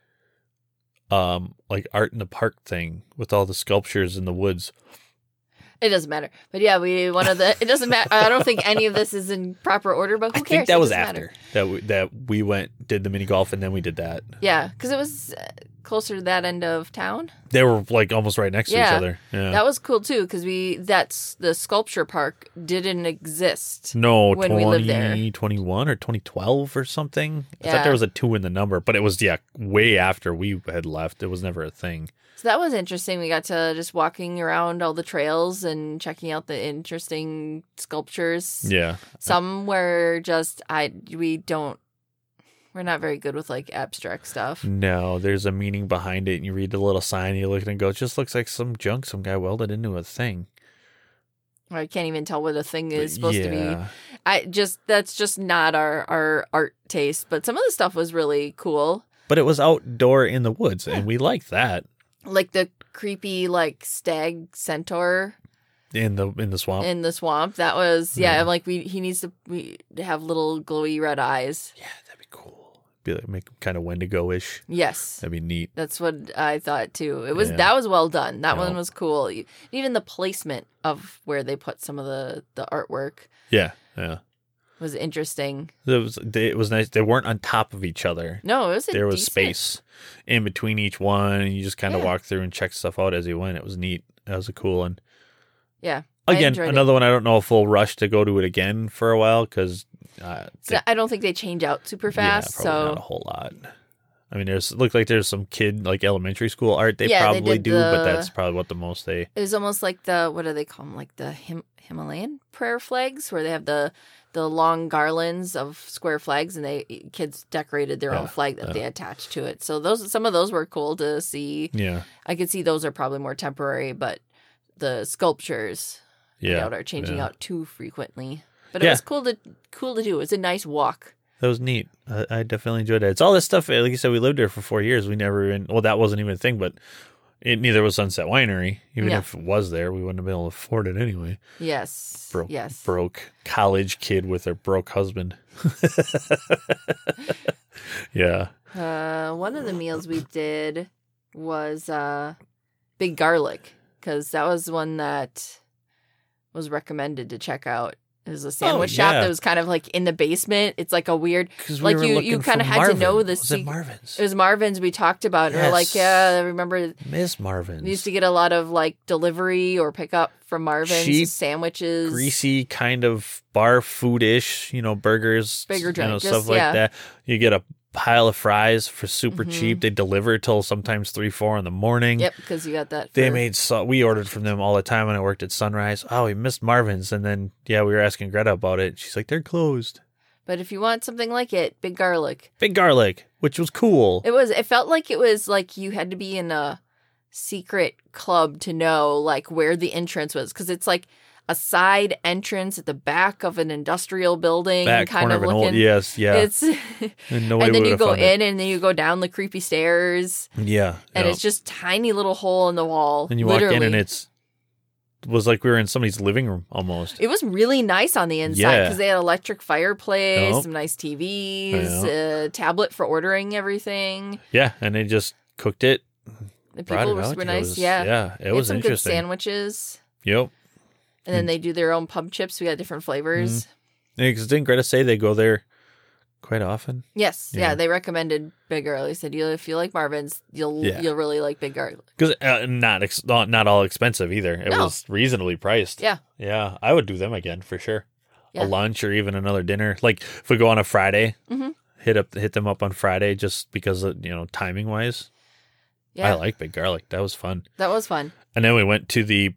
like art in the park thing with all the sculptures in the woods? It doesn't matter. But yeah, it doesn't matter. I don't think any of this is in proper order, but who cares? I think that was after that we did the mini golf, and then we did that. Yeah, because it was closer to that end of town. They were like almost right next to each other. Yeah. That was cool too, because that's the sculpture park didn't exist. No, when we lived there. 2021 or 2012 or something. I thought there was a 2 in the number, but it was way after we had left. It was never a thing. So that was interesting. We got to just walking around all the trails and checking out the interesting sculptures. Yeah. Some were just we're not very good with like abstract stuff. No, there's a meaning behind it, and you read the little sign, and you look at it and go, it just looks like some junk some guy welded into a thing. I can't even tell what a thing is supposed to be. That's just not our art taste. But some of the stuff was really cool. But it was outdoor in the woods, and we liked that. Like the creepy like stag centaur in the swamp. In the swamp, that was like he needs to have little glowy red eyes. Yeah, that'd be cool. Be like make him kind of Wendigo-ish. Yes, that'd be neat. That's what I thought too. That was well done. That one was cool. Even the placement of where they put some of the artwork. Yeah. Was interesting. It was nice. They weren't on top of each other. No, there was space in between each one, and you just kind of walk through and check stuff out as you went. It was neat. That was a cool one. Yeah. Again, another one. I don't know if we'll rush to go to it again for a while because I don't think they change out super fast. Yeah, probably not a whole lot. I mean, looked like there's some kid like elementary school art they probably do, but that's probably what the most they. It was almost like what do they call them? Like the Himalayan prayer flags, where they have the long garlands of square flags, and kids decorated their own flag that they attached to it. So some of those were cool to see. Yeah, I could see those are probably more temporary, but the sculptures, are changing out too frequently. But it was cool to do. It was a nice walk. That was neat. I definitely enjoyed it. It's all this stuff. Like you said, we lived there for 4 years. We never even. Well, that wasn't even a thing, but. Neither was Sunset Winery. Even if it was there, we wouldn't have been able to afford it anyway. Yes. Broke college kid with her broke husband. Yeah. One of the meals we did was Big Garlic, because that was one that was recommended to check out. It was a sandwich shop that was kind of like in the basement. It's like a weird, like you kind of had to know the secret. Marvin's? It was Marvin's we talked about. And we're like, I remember Miss Marvin's. We used to get a lot of like delivery or pickup from Marvin's. Cheap, sandwiches. Greasy kind of bar food-ish, burgers. Bigger drink. Stuff like that. You get a pile of fries for super cheap. They deliver till sometimes 3-4 in the morning. Yep, because you got that. We ordered from them all the time when I worked at Sunrise. Oh, we missed Marvin's, and then we were asking Greta about it. She's like, they're closed. But if you want something like it, Big Garlic, which was cool. It felt like it was like you had to be in a secret club to know like where the entrance was, because it's like a side entrance at the back of an industrial building, kind of looking. It's and then you go in, and then you go down the creepy stairs. Yeah, and it's just tiny little hole in the wall. And you walk in, and it was like we were in somebody's living room almost. It was really nice on the inside because they had electric fireplace, some nice TVs, a tablet for ordering everything. Yeah, and they just cooked it. The people were nice. It was some interesting. Good sandwiches. Yep. And then they do their own pub chips. We got different flavors. Because didn't Greta say they go there quite often? Yes. Yeah. They recommended Big Garlic. They said, if you like Marvin's, you'll really like Big Garlic. Because not all expensive either. It was reasonably priced. Yeah. Yeah. I would do them again for sure. Yeah. A lunch or even another dinner. Like if we go on a Friday, hit them up on Friday just because of, timing wise. Yeah. I like Big Garlic. That was fun. And then we went to the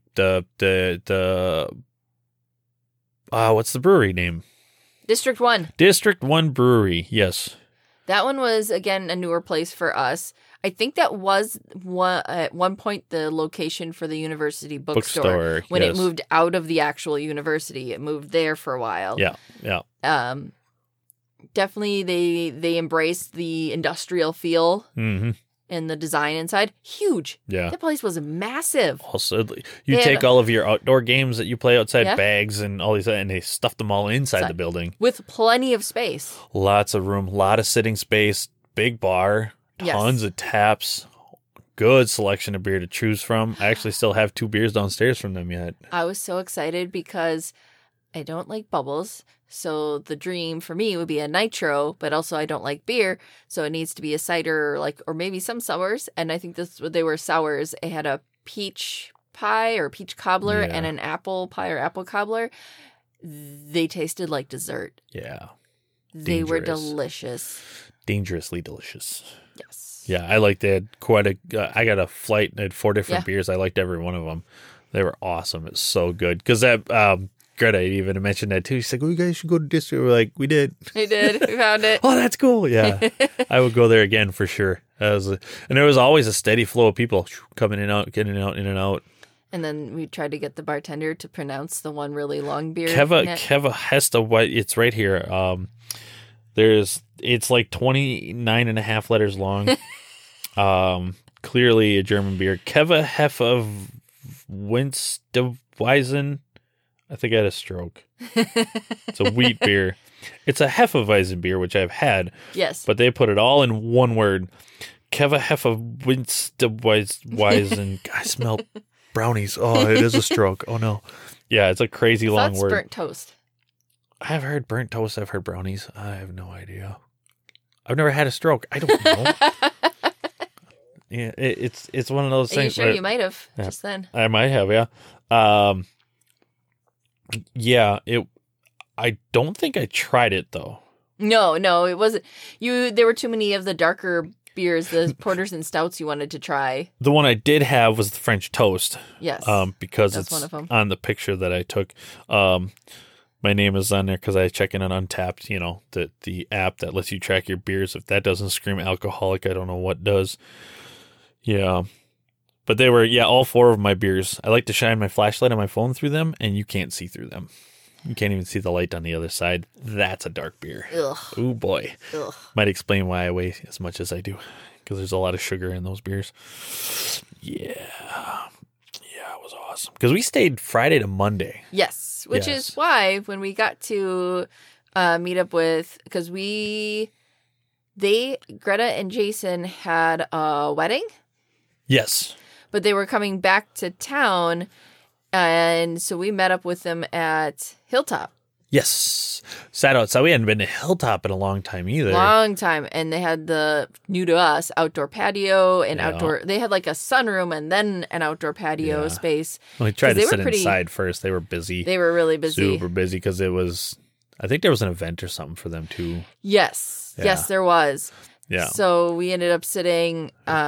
what's the brewery name? District 1. District 1 Brewery, yes. That one was, again, a newer place for us. I think that was at one point the location for the university bookstore. When it moved out of the actual university. It moved there for a while. Yeah. Definitely they embraced the industrial feel. Mm-hmm. And the design inside, huge. Yeah. That place was massive. Also, you take all of your outdoor games that you play outside, bags and all these, and they stuffed them all inside the building. With plenty of space. Lots of room, lot of sitting space, big bar, tons of taps, good selection of beer to choose from. I actually still have 2 beers downstairs from them yet. I was so excited because I don't like bubbles. So the dream for me would be a nitro, but also I don't like beer. So it needs to be a cider or maybe some sours. And I think they were sours. It had a peach pie or peach cobbler and an apple pie or apple cobbler. They tasted like dessert. Yeah. They were delicious. Dangerously delicious. Yes. Yeah, I liked it. I got a flight and had 4 different beers. I liked every one of them. They were awesome. It's so good. Because that Greta even mentioned that too. She's like, "Oh, you guys should go to District." We're like, "We did. We did. We found it." Oh, that's cool. Yeah, I would go there again for sure. And there was always a steady flow of people coming in and out, getting out, in and out. And then we tried to get the bartender to pronounce the one really long beer. Keva Hesta White. It's right here. It's like 29 and a half letters long. Clearly a German beer. Keva Heffa Winsteweizen. I think I had a stroke. It's a wheat beer. It's a Hefeweizen beer, which I've had. Yes. But they put it all in one word. Keva Heffa Winsteweizen. I smell brownies. Oh, it is a stroke. Oh, no. Yeah, it's a crazy long word. Burnt toast. I've heard burnt toast. I've heard brownies. I have no idea. I've never had a stroke. I don't know. Yeah, it's one of those things. Are you sure? You might have just then. I might have, yeah. Yeah, I don't think I tried it though. No, it wasn't. There were too many of the darker beers, the porters and stouts you wanted to try. The one I did have was the French toast. Yes. Because it's one of them. On the picture that I took. My name is on there because I check in on Untapped, the app that lets you track your beers. If that doesn't scream alcoholic, I don't know what does. Yeah. But they were, all 4 of my beers. I like to shine my flashlight on my phone through them, and you can't see through them. You can't even see the light on the other side. That's a dark beer. Ugh. Oh, boy. Ugh. Might explain why I weigh as much as I do, because there's a lot of sugar in those beers. Yeah, it was awesome. Because we stayed Friday to Monday. Yes, which is why when we got to meet up with, because Greta and Jason had a wedding. Yes. But they were coming back to town, and so we met up with them at Hilltop. Yes. Sat outside. We hadn't been to Hilltop in a long time either. Long time. And they had the, new to us, outdoor patio and outdoor. They had like a sunroom and then an outdoor patio space. Well, we tried to sit inside first. They were busy. They were really busy. Super busy because I think there was an event or something for them too. Yes. Yeah. Yes, there was. Yeah. So we ended up sitting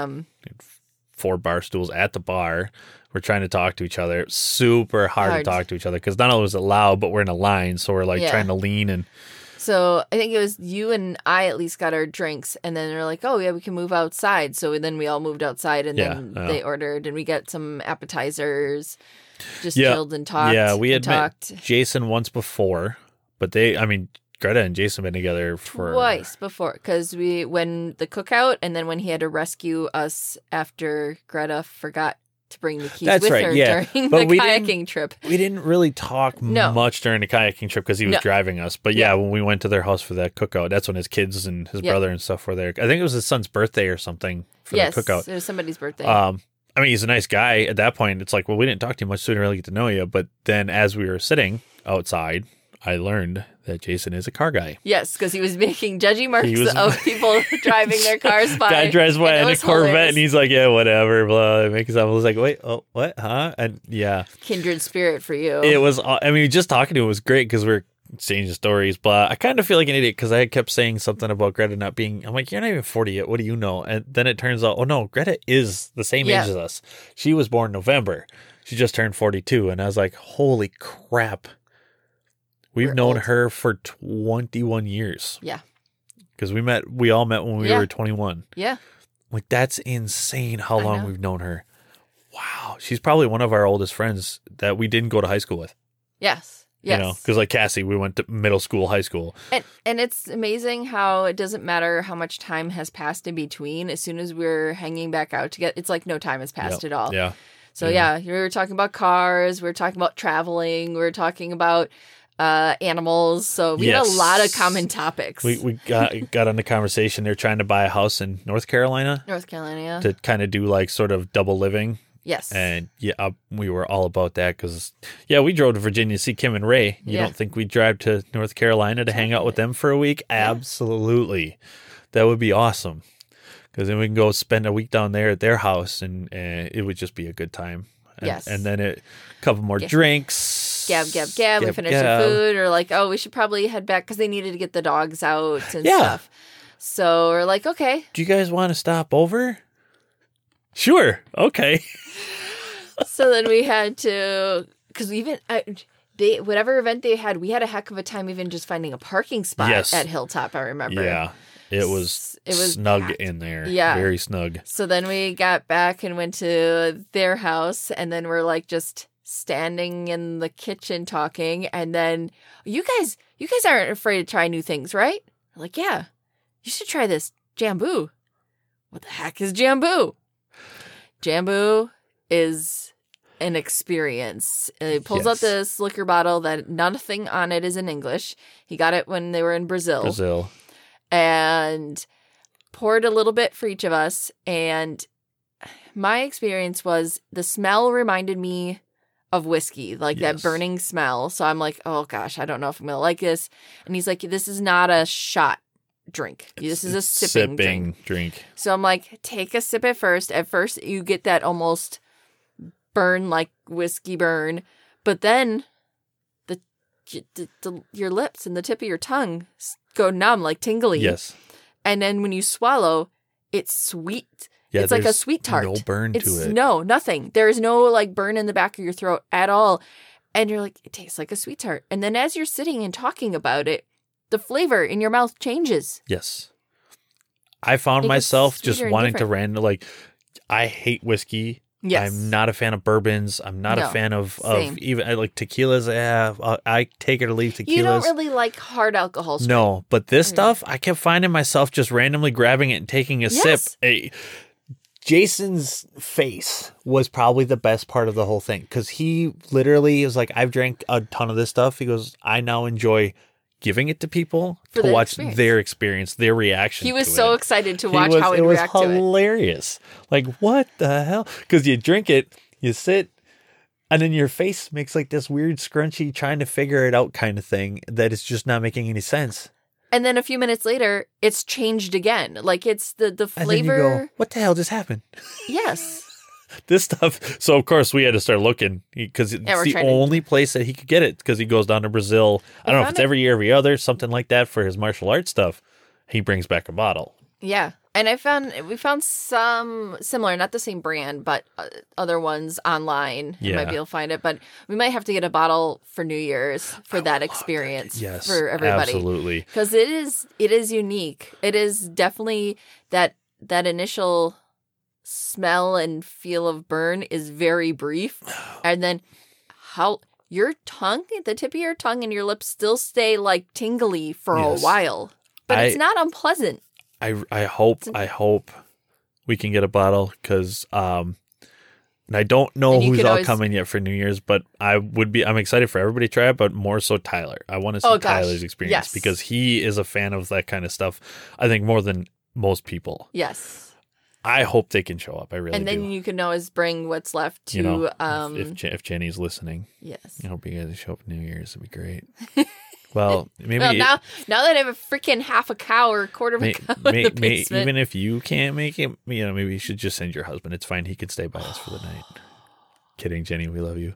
4 bar stools at the bar. We're trying to talk to each other. Super hard to talk to each other because not only was it loud, but we're in a line, so we're trying to lean and. So I think it was you and I at least got our drinks, and then they're like, "Oh yeah, we can move outside." So then we all moved outside, and then they ordered, and we got some appetizers. Just chilled and talked. Yeah, we had met Jason once before, but Greta and Jason have been together for twice before because when the cookout, and then when he had to rescue us after Greta forgot to bring the keys with her during the kayaking trip. We didn't really talk much during the kayaking trip because he was driving us. But when we went to their house for that cookout, that's when his kids and his brother and stuff were there. I think it was his son's birthday or something for the cookout. Yes, it was somebody's birthday. He's a nice guy. At that point, it's like, well, we didn't talk to you much, so we didn't really get to know you. But then as we were sitting outside, I learned that Jason is a car guy. Yes, because he was making judgy marks of people driving their cars by. Guy drives by in a Corvette, hilarious. And he's like, yeah, whatever, blah. Makes up. I was like, wait, oh, what, huh? And kindred spirit for you. It was, just talking to him was great because we're exchanging stories, but I kind of feel like an idiot because I kept saying something about Greta not being, I'm like, you're not even 40 yet. What do you know? And then it turns out, oh no, Greta is the same age as us. She was born November. She just turned 42. And I was like, holy crap. We've known her for 21 years. Yeah. Because we all met when we were 21. Yeah. Like, that's insane how long we've known her. Wow. She's probably one of our oldest friends that we didn't go to high school with. Yes. Yes. Because like Cassie, we went to middle school, high school. And it's amazing how it doesn't matter how much time has passed in between. As soon as we're hanging back out together, it's like no time has passed at all. Yeah. So we were talking about cars. We were talking about traveling. We were talking about animals. So we had a lot of common topics. We got on the conversation. They're trying to buy a house in North Carolina. Yeah. To kind of do like sort of double living. Yes. And we were all about that because, we drove to Virginia to see Kim and Ray. You don't think we'd drive to North Carolina to hang out with them for a week? Yeah. Absolutely. That would be awesome. Because then we can go spend a week down there at their house and it would just be a good time. And, yes. And then a couple more drinks. Gab. We finished the food. Or like, we should probably head back because they needed to get the dogs out and stuff. So we're like, okay. Do you guys want to stop over? Sure. Okay. So then we had to, because whatever event they had, we had a heck of a time even just finding a parking spot at Hilltop, I remember. Yeah. It was snug packed in there. Yeah. Very snug. So then we got back and went to their house, and then we're like just standing in the kitchen talking, and then you guys aren't afraid to try new things, right? We're like, yeah. You should try this Jambu. What the heck is Jambu? Jambu is an experience. He pulls out this liquor bottle that nothing on it is in English. He got it when they were in Brazil. And poured a little bit for each of us. And my experience was the smell reminded me of whiskey, like that burning smell. So I'm like, oh gosh, I don't know if I'm going to like this. And he's like, this is not a shot drink. This is a sipping drink. So I'm like, take a sip at first. At first, you get that almost burn, like whiskey burn. But then your lips and the tip of your tongue go numb, like tingly. Yes. And then when you swallow, it's sweet. Yeah, it's like a sweet tart. No burn to it. No, nothing. There is no like burn in the back of your throat at all. And you're like, it tastes like a sweet tart. And then as you're sitting and talking about it, the flavor in your mouth changes. Yes. I found myself just wanting to I hate whiskey. Yes. I'm not a fan of bourbons. I'm not a fan of even, I like tequilas. I take it or leave tequilas. You don't really like hard alcohol straight. No, but this stuff, I kept finding myself just randomly grabbing it and taking a sip. Jason's face was probably the best part of the whole thing because he literally is like, I've drank a ton of this stuff. He goes, I now enjoy giving it to people to watch their experience, their reaction. He was so excited to watch how he'd react to it. It was hilarious. Like, what the hell? Because you drink it, you sit, and then your face makes like this weird scrunchy trying to figure it out kind of thing that is just not making any sense. And then a few minutes later, it's changed again. Like it's the flavor. And then you go, what the hell just happened? Yes. This stuff. So, of course, we had to start looking because it's the only place that he could get it because he goes down to Brazil. I don't know if it's every year, every other, something like that for his martial arts stuff. He brings back a bottle. Yeah. And we found some similar, not the same brand, but other ones online. You might be able to find it. But we might have to get a bottle for New Year's for that experience for everybody. Absolutely. Because it is unique. It is definitely that initial smell and feel of burn is very brief. And then how your tongue, the tip of your tongue and your lips still stay like tingly for a while. But it's not unpleasant. I hope we can get a bottle because I don't know who's all coming yet for New Year's, but I'm excited for everybody to try it, but more so Tyler. I want to see Tyler's experience because he is a fan of that kind of stuff, I think, more than most people. Yes. I hope they can show up. I really do. And then you can always bring what's left to... if Jenny's listening. Yes. I hope you guys show up New Year's. It'd be great. Well, maybe... now that I have a freaking half a cow or a quarter of a cow in the basement. Even if you can't make it, maybe you should just send your husband. It's fine. He could stay by us for the night. Kidding, Jenny. We love you.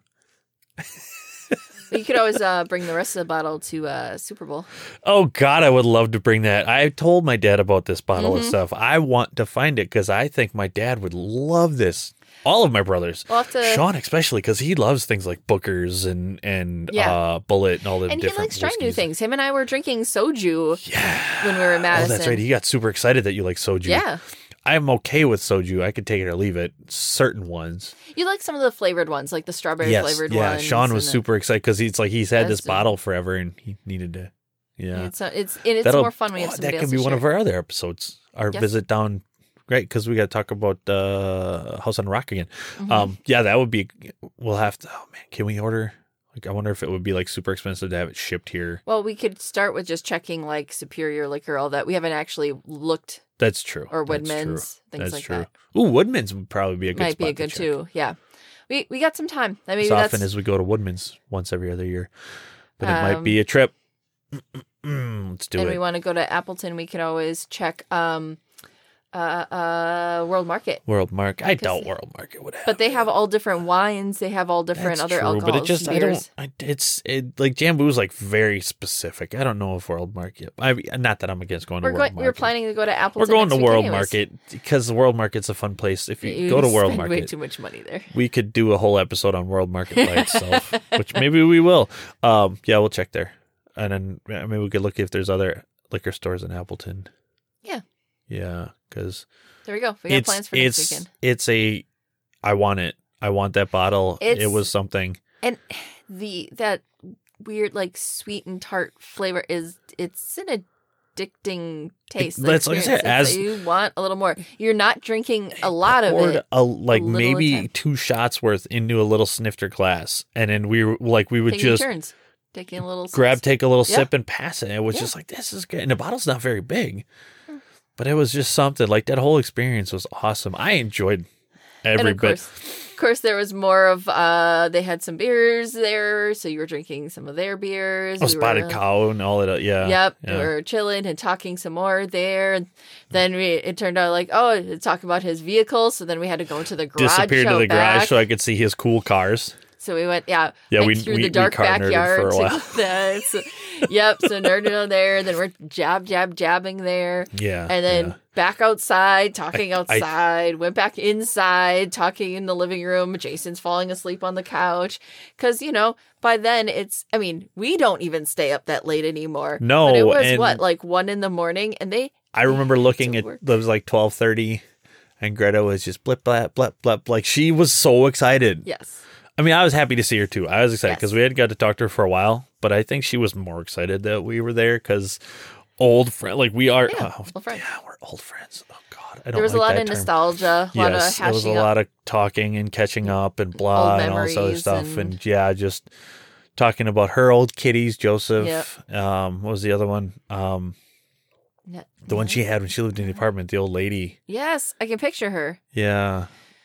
You could always bring the rest of the bottle to Super Bowl. Oh, God, I would love to bring that. I told my dad about this bottle of stuff. I want to find it because I think my dad would love this. All of my brothers. Sean especially, because he loves things like Booker's and Bullet and all the different And he likes trying new things. Him and I were drinking soju when we were in Oh, Madison. that's right. He got super excited that you like soju. Yeah. I'm okay with soju. I could take it or leave it. Certain ones. You like some of the flavored ones, like the strawberry flavored ones. Yeah, Sean was super excited because he's had this bottle forever and he needed to. Yeah, it's more fun when you have somebody else. That can be one of our other episodes. Our visit down, right? Because we got to talk about House on Rock again. That would be. We'll have to. Oh man, can we order Like, I wonder if it would be like super expensive to have it shipped here. Well, we could start with just checking like Superior Liquor, all that. We haven't actually looked. That's true. Or Woodman's, things like that. Ooh, Woodman's would probably be a good spot. Might be a good too. Yeah, we got some time. I mean, as often as we go to Woodman's once every other year, but it might be a trip. Let's do it. And we want to go to Appleton. We can always check. World Market. I doubt World Market would have. But they have all different wines. They have all different other alcohols. But it just, beers. Like Jambu's like very specific. I don't know if World Market. Not that I'm against going to World Market. We're planning to go to Appleton. We're going to World Market because the World Market's a fun place. If you go to World Market, way too much money there. We could do a whole episode on World Market by itself, which maybe we will. Yeah, we'll check there, and then maybe we could look if there's other liquor stores in Appleton. Yeah. Yeah, because there we go. We got plans for next weekend. I want it. I want that bottle. It was something. And that weird like sweet and tart flavor it's an addicting taste. That's like I said, as you want a little more. You're not drinking a lot of it. Maybe 2 shots worth into a little snifter glass, and then we would taking just turns. Taking a little take a little sip and pass it. It was just like, this is good. And the bottle's not very big. But it was just something, like that whole experience was awesome. I enjoyed every bit. Of course, there was more of, they had some beers there, so you were drinking some of their beers. Spotted Cow and all of that, yeah. Yep, we were chilling and talking some more there. And then it turned out talking about his vehicle, so then we had to go to the garage. Disappeared to the garage so I could see his cool cars. So we went, through the dark backyard. For a while. So nerded on there. Then we're jabbing there. Yeah. And then back outside, talking outside. Went back inside, talking in the living room. Jason's falling asleep on the couch. Because, by then we don't even stay up that late anymore. No. But it was 1 a.m. And I remember looking at, it was like 12:30. And Greta was just blip, blap, blap, blap. Like, she was so excited. Yes. I mean, I was happy to see her too. I was excited because we hadn't got to talk to her for a while, but I think she was more excited that we were there because old friend, like we are. Old friends. Yeah, we're old friends. Oh God, there was a lot of nostalgia, a lot of hashing there was a lot of talking and catching up and blah and all this other stuff, and just talking about her old kitties, Joseph. What was the other one? The one she had when she lived in the apartment, the old lady. Yes, I can picture her. Yeah.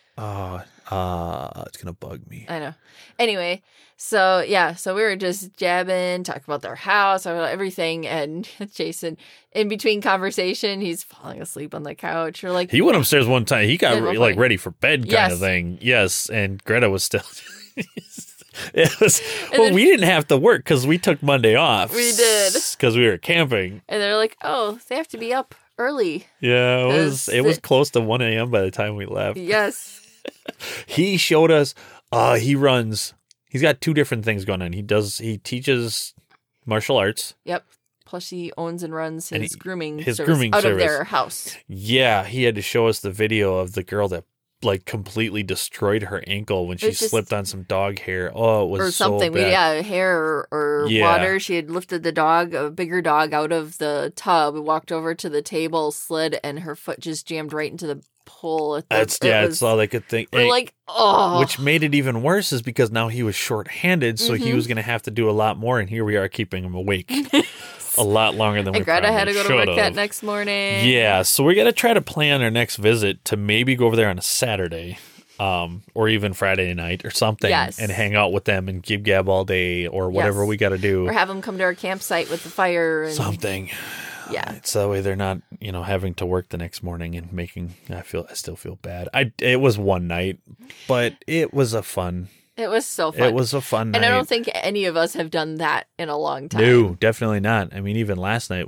It's gonna bug me. I know. Anyway, so we were just jabbing, talking about their house, about everything, and Jason, in between conversation, he's falling asleep on the couch. Or like he went upstairs one time. He got ready for bed kind of thing. Yes, and Greta was still. It was we didn't have to work because we took Monday off. We did because we were camping, and they're like, "Oh, they have to be up early." Yeah, it was close to 1 a.m. by the time we left. Yes. He showed us he's got 2 different things going on. He teaches martial arts. Yep. Plus he owns and runs his grooming service out of their house. Yeah, he had to show us the video of the girl that like completely destroyed her ankle when she slipped on some dog hair. Oh, it was or something. So bad. Hair or water. She had lifted the dog, a bigger dog, out of the tub, walked over to the table, slid, and her foot just jammed right into the pole. It's all they could think. We're like, oh. Which made it even worse is because now he was short-handed, so he was going to have to do a lot more, and here we are keeping him awake a lot longer than we probably Greta had to go to work that next morning. Yeah, so we're going to try to plan our next visit to maybe go over there on a Saturday, or even Friday night or something, and hang out with them and gab all day or whatever we got to do. Or have them come to our campsite with the fire. And something. Yeah. So that way they're not, having to work the next morning and I still feel bad. It was one night, but it was It was so fun. It was a fun night. And I don't think any of us have done that in a long time. No, definitely not. I mean, even last night,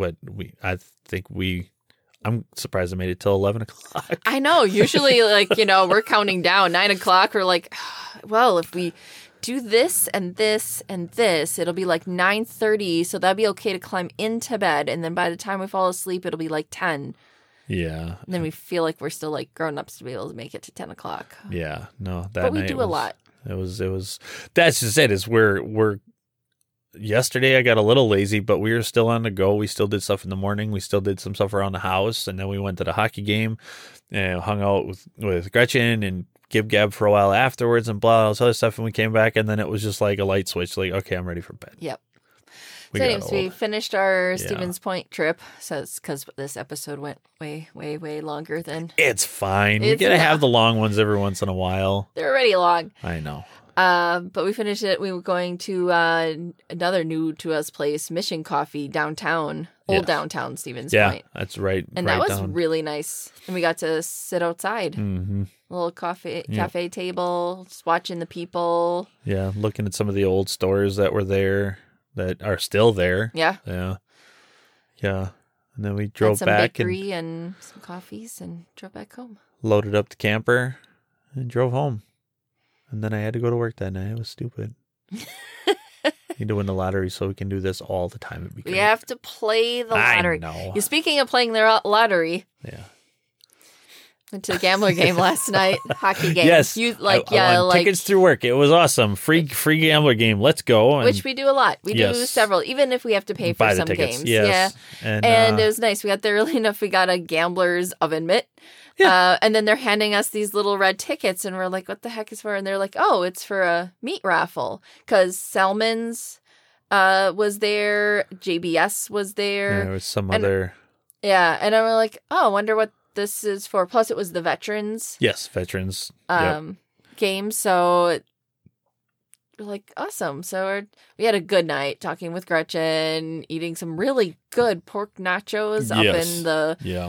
I'm surprised I made it till 11 o'clock. I know. Usually, we're counting down 9 o'clock. We're like, well, if we do this and this and this, it'll be like 9:30. So that'd be okay to climb into bed. And then by the time we fall asleep, it'll be like 10. Yeah. And then we feel like we're still like grown-ups to be able to make it to 10 o'clock. Yeah. No, but we do a lot. It was, that's just it, is we're, yesterday I got a little lazy, but we were still on the go. We still did stuff in the morning. We still did some stuff around the house. And then we went to the hockey game and hung out with Gretchen and gab for a while afterwards and blah, all this other stuff. And we came back, and then it was just like a light switch. Like, okay, I'm ready for bed. Yep. We finished our Stevens Point trip. So it's because this episode went way, way, way longer than... It's fine. We got to have the long ones every once in a while. They're already long. I know. But we finished it. We were going to another new to us place, Mission Coffee, downtown, downtown Stevens Point. Yeah, that's right. And that was really nice. And we got to sit outside. Mm-hmm. A little cafe table, just watching the people. Yeah, looking at some of the old stores that were there, that are still there. Yeah. Yeah. Yeah. And then we drove some back bakery and some coffees and drove back home. Loaded up the camper and drove home. And then I had to go to work that night. It was stupid. Need to win the lottery so we can do this all the time. We have to play the lottery. I know. Speaking of playing the lottery. Yeah. Went to the gambler game last night. Hockey game. Yes. I won tickets through work. It was awesome. Free gambler game. Let's go. Which we do a lot. We do several, even if we have to pay for some games. Yes. Yeah. And it was nice. We got there early enough. We got a gambler's oven mitt. Yeah. And then they're handing us these little red tickets, and we're like, what the heck is for? And they're like, oh, it's for a meat raffle. Because Selman's was there. JBS was there. Yeah, there was some other. Yeah. And I'm like, oh, I wonder what this is for. Plus, it was the veterans. Yes, veterans. Game. So we're like, awesome. So we had a good night talking with Gretchen, eating some really good pork nachos up in the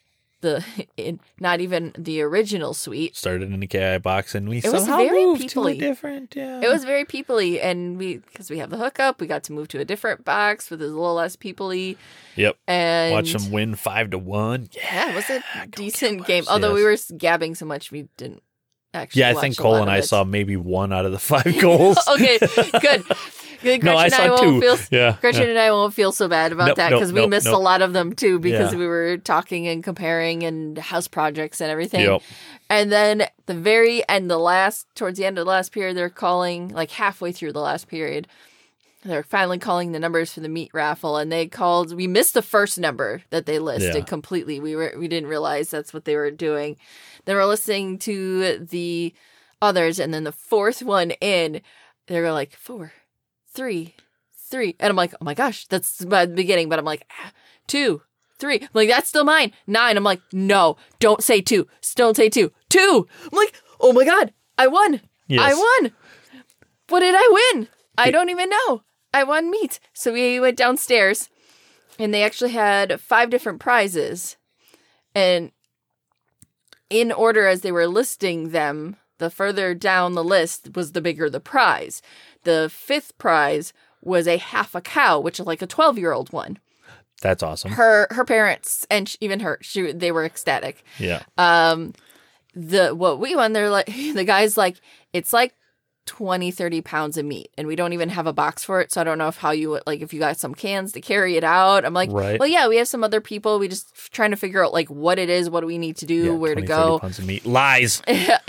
not even the original suite. Started in the KI box, and we somehow moved to a different. Yeah. It was very people-y, and because we have the hookup, we got to move to a different box with a little less people-y. Yep. And watch them win 5-1. Yeah, it was a decent game. Although we were gabbing so much, we didn't actually. Yeah, I think Cole and I saw maybe 1 out of the 5 goals. Okay, good. Gretchen I saw 2. Gretchen and I won't feel so bad about that because we missed a lot of them too because we were talking and comparing and house projects and everything. Yep. And then the very end, towards the end of the last period, they're calling, like halfway through the last period, they're finally calling the numbers for the meat raffle, and we missed the first number that they listed completely. We didn't realize that's what they were doing. Then we're listening to the others, and then the fourth one in, they were like 4, 3, 3. And I'm like, oh my gosh, that's the beginning. But I'm like, 2, 3. I'm like, that's still mine. 9. I'm like, no, don't say 2. Don't say 2. 2. I'm like, oh my God, I won. Yes. I won. What did I win? I don't even know. I won meat. So we went downstairs, and they actually had 5 different prizes. And in order as they were listing them, the further down the list was the bigger the prize. The 5th prize was a half a cow, which is like a 12-year-old one. That's awesome. Her parents and even her, they were ecstatic. Yeah. What we won, they're like, the guy's like, it's like 20, 30 pounds of meat, and we don't even have a box for it. So I don't know if you got some cans to carry it out. I'm like, well, yeah, we have some other people. We just trying to figure out like what it is, what do we need to do, where 20, to go. 30 pounds of meat. Lies.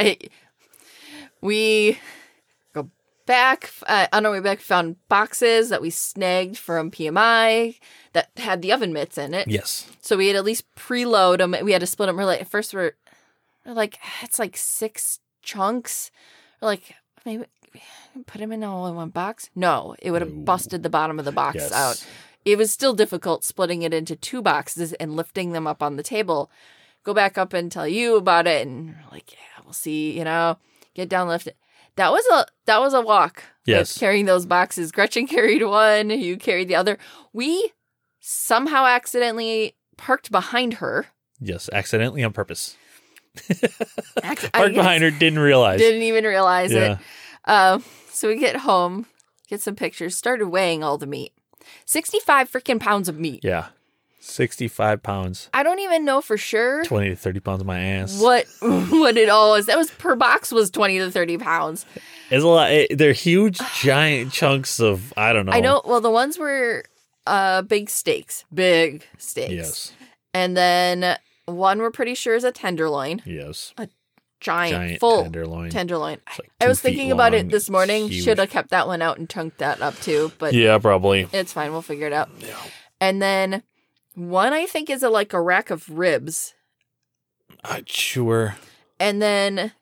We go back on our way back, found boxes that we snagged from PMI that had the oven mitts in it. Yes. So we had at least preload them. We had to split them. At first we're like, it's like 6 chunks. We're like, maybe put them in all in one box. No, it would have busted the bottom of the box out. It was still difficult splitting it into 2 boxes and lifting them up on the table. Go back up and tell you about it, and we're like, yeah, we'll see. Get down, lift it. That was a walk. Yes, carrying those boxes. Gretchen carried one. You carried the other. We somehow accidentally parked behind her. Yes, accidentally on purpose. Parked behind her, didn't even realize it. So we get home, get some pictures, started weighing all the meat. 65 freaking pounds of meat. Yeah. 65 pounds. I don't even know for sure. 20 to 30 pounds of my ass. What it all was. That was per box was 20 to 30 pounds. It's a lot. They're huge, giant chunks of, I don't know. I know. Well, the ones were big steaks. Big steaks. Yes. And then one we're pretty sure is a tenderloin. Yes. A giant full tenderloin. Like I was thinking about it this morning. Should have kept that one out and chunked that up too. But yeah, probably. It's fine. We'll figure it out. Yeah. And then one I think is like a rack of ribs. Sure. And then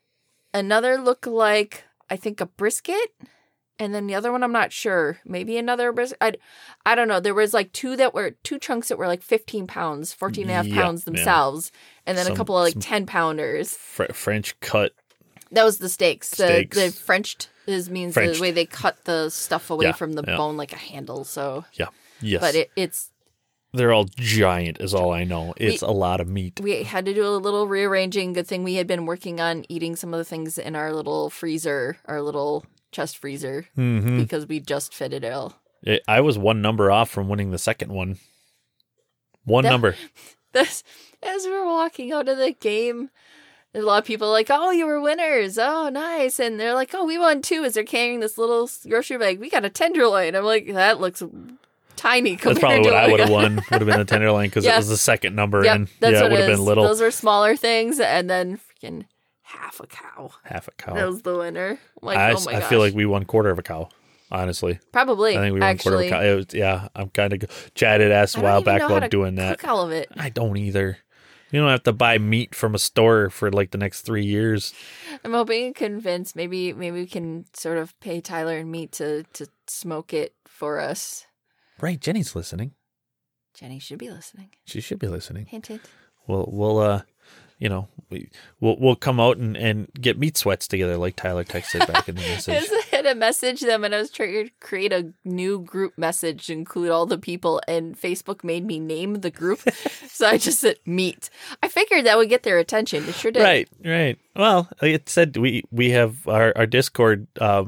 another looked like, I think, a brisket. And then the other one, I'm not sure. Maybe another brisket. I don't know. There was like two chunks that were like 15 pounds, 14 and a half pounds themselves. And then a couple of like 10 pounders. French cut. That was the steaks. The Frenched means the way they cut the stuff away from the bone like a handle. So yeah, yes. But it's they're all giant, is all I know. It's a lot of meat. We had to do a little rearranging. Good thing we had been working on eating some of the things in our little freezer, our little chest freezer, because we just fitted it all. I was one number off from winning the second one. Number. As we were walking out of the game, there's a lot of people like, "Oh, you were winners! Oh, nice!" And they're like, "Oh, we won too." As they're carrying this little grocery bag, we got a tenderloin. I'm like, that looks tiny. That's probably what I would have won. Would have been the tenderloin because it was the second number. Yep, and that's it what would have been little. Those were smaller things, and then freaking half a cow. That was the winner. I'm like, oh my gosh. I feel like we won quarter of a cow. Honestly, probably. I think we won quarter of a cow. I'm kind of. Chad had asked a while back about doing that. Cook all of it. I don't either. You don't have to buy meat from a store for like the next 3 years. I'm hoping and convinced. Maybe we can sort of pay Tyler and me to smoke it for us. Right, Jenny's listening. Jenny should be listening. She should be listening. Hint, hint. We'll come out and get meat sweats together, like Tyler texted back in the message. I had to message them, and I was trying to create a new group message to include all the people, and Facebook made me name the group, so I just said meat. I figured that would get their attention. It sure did. Right. Well, it said we have our Discord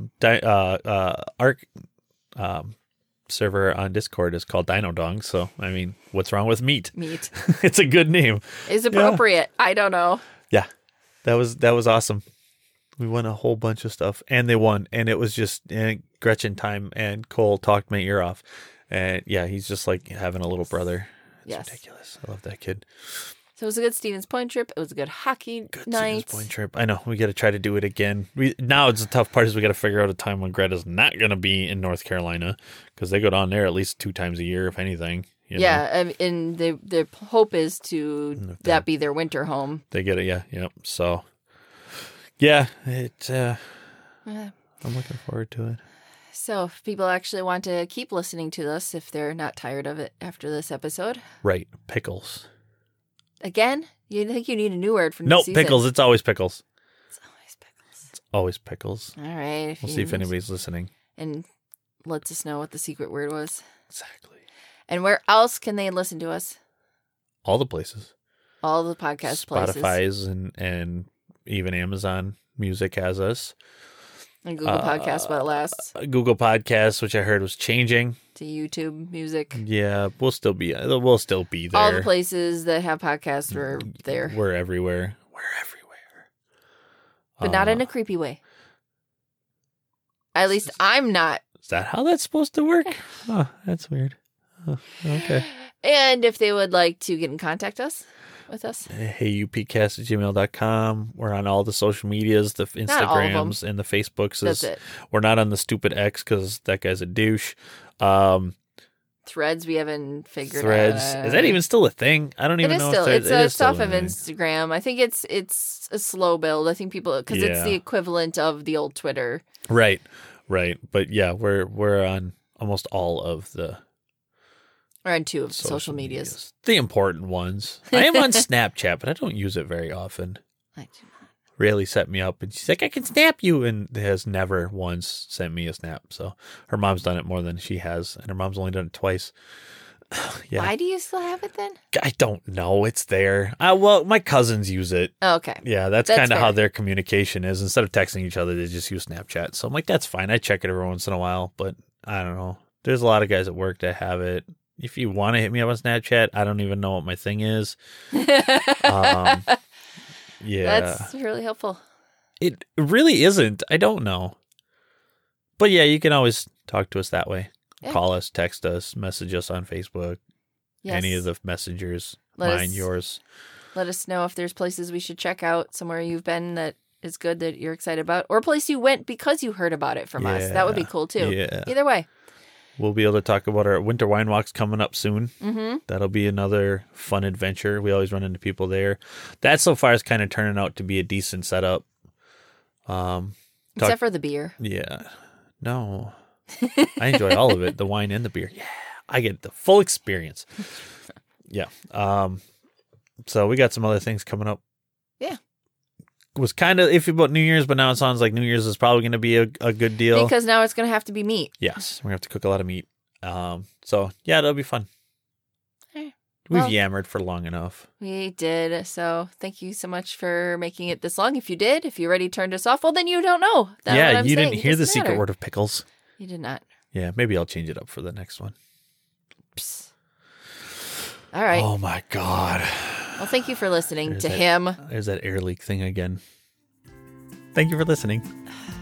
server on Discord is called Dino Dong. So I mean, what's wrong with meat? Meat. It's a good name. Is appropriate. Yeah. I don't know. Yeah, that was awesome. We won a whole bunch of stuff, and they won, and it was just Gretchen time, and Cole talked my ear off, and yeah, he's just like having a little brother. It's ridiculous. I love that kid. So it was a good Stevens Point trip. It was a good hockey night. Stevens Point trip. I know. We got to try to do it again. Now it's the tough part is we got to figure out a time when Greta's not going to be in North Carolina because they go down there at least 2 times a year, if anything. And the hope is to that be their winter home. They get it. Yeah. Yep. So, yeah, I'm looking forward to it. So if people actually want to keep listening to us, if they're not tired of it after this episode. Right. Pickles. Again? You think you need a new word for this season? No, pickles. It's always pickles. It's always pickles. All right. We'll see if anybody's listening. And lets us know what the secret word was. Exactly. And where else can they listen to us? All the places. All the podcast places. Spotify's and even Amazon Music has us. And Google Podcasts, but it lasts. Google Podcasts, which I heard was changing to YouTube Music. Yeah, we'll still be there. All the places that have podcasts are there. We're everywhere. But not in a creepy way. At least I'm not. Is that how that's supposed to work? Oh, that's weird. Oh, okay. And if they would like to get in contact with us. HeyUPcast@gmail.com. We're on all the social medias, the Instagrams and the Facebooks. That's it. We're not on the stupid X because that guy's a douche. Threads we haven't figured Threads. out. Is that even still a thing? I don't even know. It's off of Instagram. I think it's a slow build. I think people because it's the equivalent of the old Twitter. Right. But yeah, we're on almost all of the. Or on 2 of social medias. The important ones. I am on Snapchat, but I don't use it very often. I do not. Rayleigh set me up, and she's like, I can snap you, and has never once sent me a snap. So her mom's done it more than she has, and her mom's only done it twice. Yeah. Why do you still have it then? I don't know. It's there. Well, my cousins use it. Oh, okay. Yeah, that's kind of how their communication is. Instead of texting each other, they just use Snapchat. So I'm like, that's fine. I check it every once in a while, but I don't know. There's a lot of guys at work that have it. If you want to hit me up on Snapchat, I don't even know what my thing is. Yeah. That's really helpful. It really isn't. I don't know. But yeah, you can always talk to us that way. Yeah. Call us, text us, message us on Facebook. Yes. Any of the messengers. Yours. Let us know if there's places we should check out, somewhere you've been that is good that you're excited about, or a place you went because you heard about it from us. That would be cool too. Yeah. Either way. We'll be able to talk about our winter wine walks coming up soon. Mm-hmm. That'll be another fun adventure. We always run into people there. That so far is kind of turning out to be a decent setup. Except for the beer. Yeah. No. I enjoy all of it, the wine and the beer. Yeah. I get the full experience. Yeah. So we got some other things coming up. Yeah. Was kind of iffy about New Year's, but now it sounds like New Year's is probably going to be a good deal. Because now it's going to have to be meat. Yes. We're going to have to cook a lot of meat. So, yeah, it'll be fun. Okay. We've yammered for long enough. We did. So thank you so much for making it this long. If you did, if you already turned us off, well, then you don't know. That's you didn't hear the secret word of pickles. You did not. Yeah, maybe I'll change it up for the next one. Psst. All right. Oh, my God. Well, thank you for listening to him. There's that air leak thing again. Thank you for listening.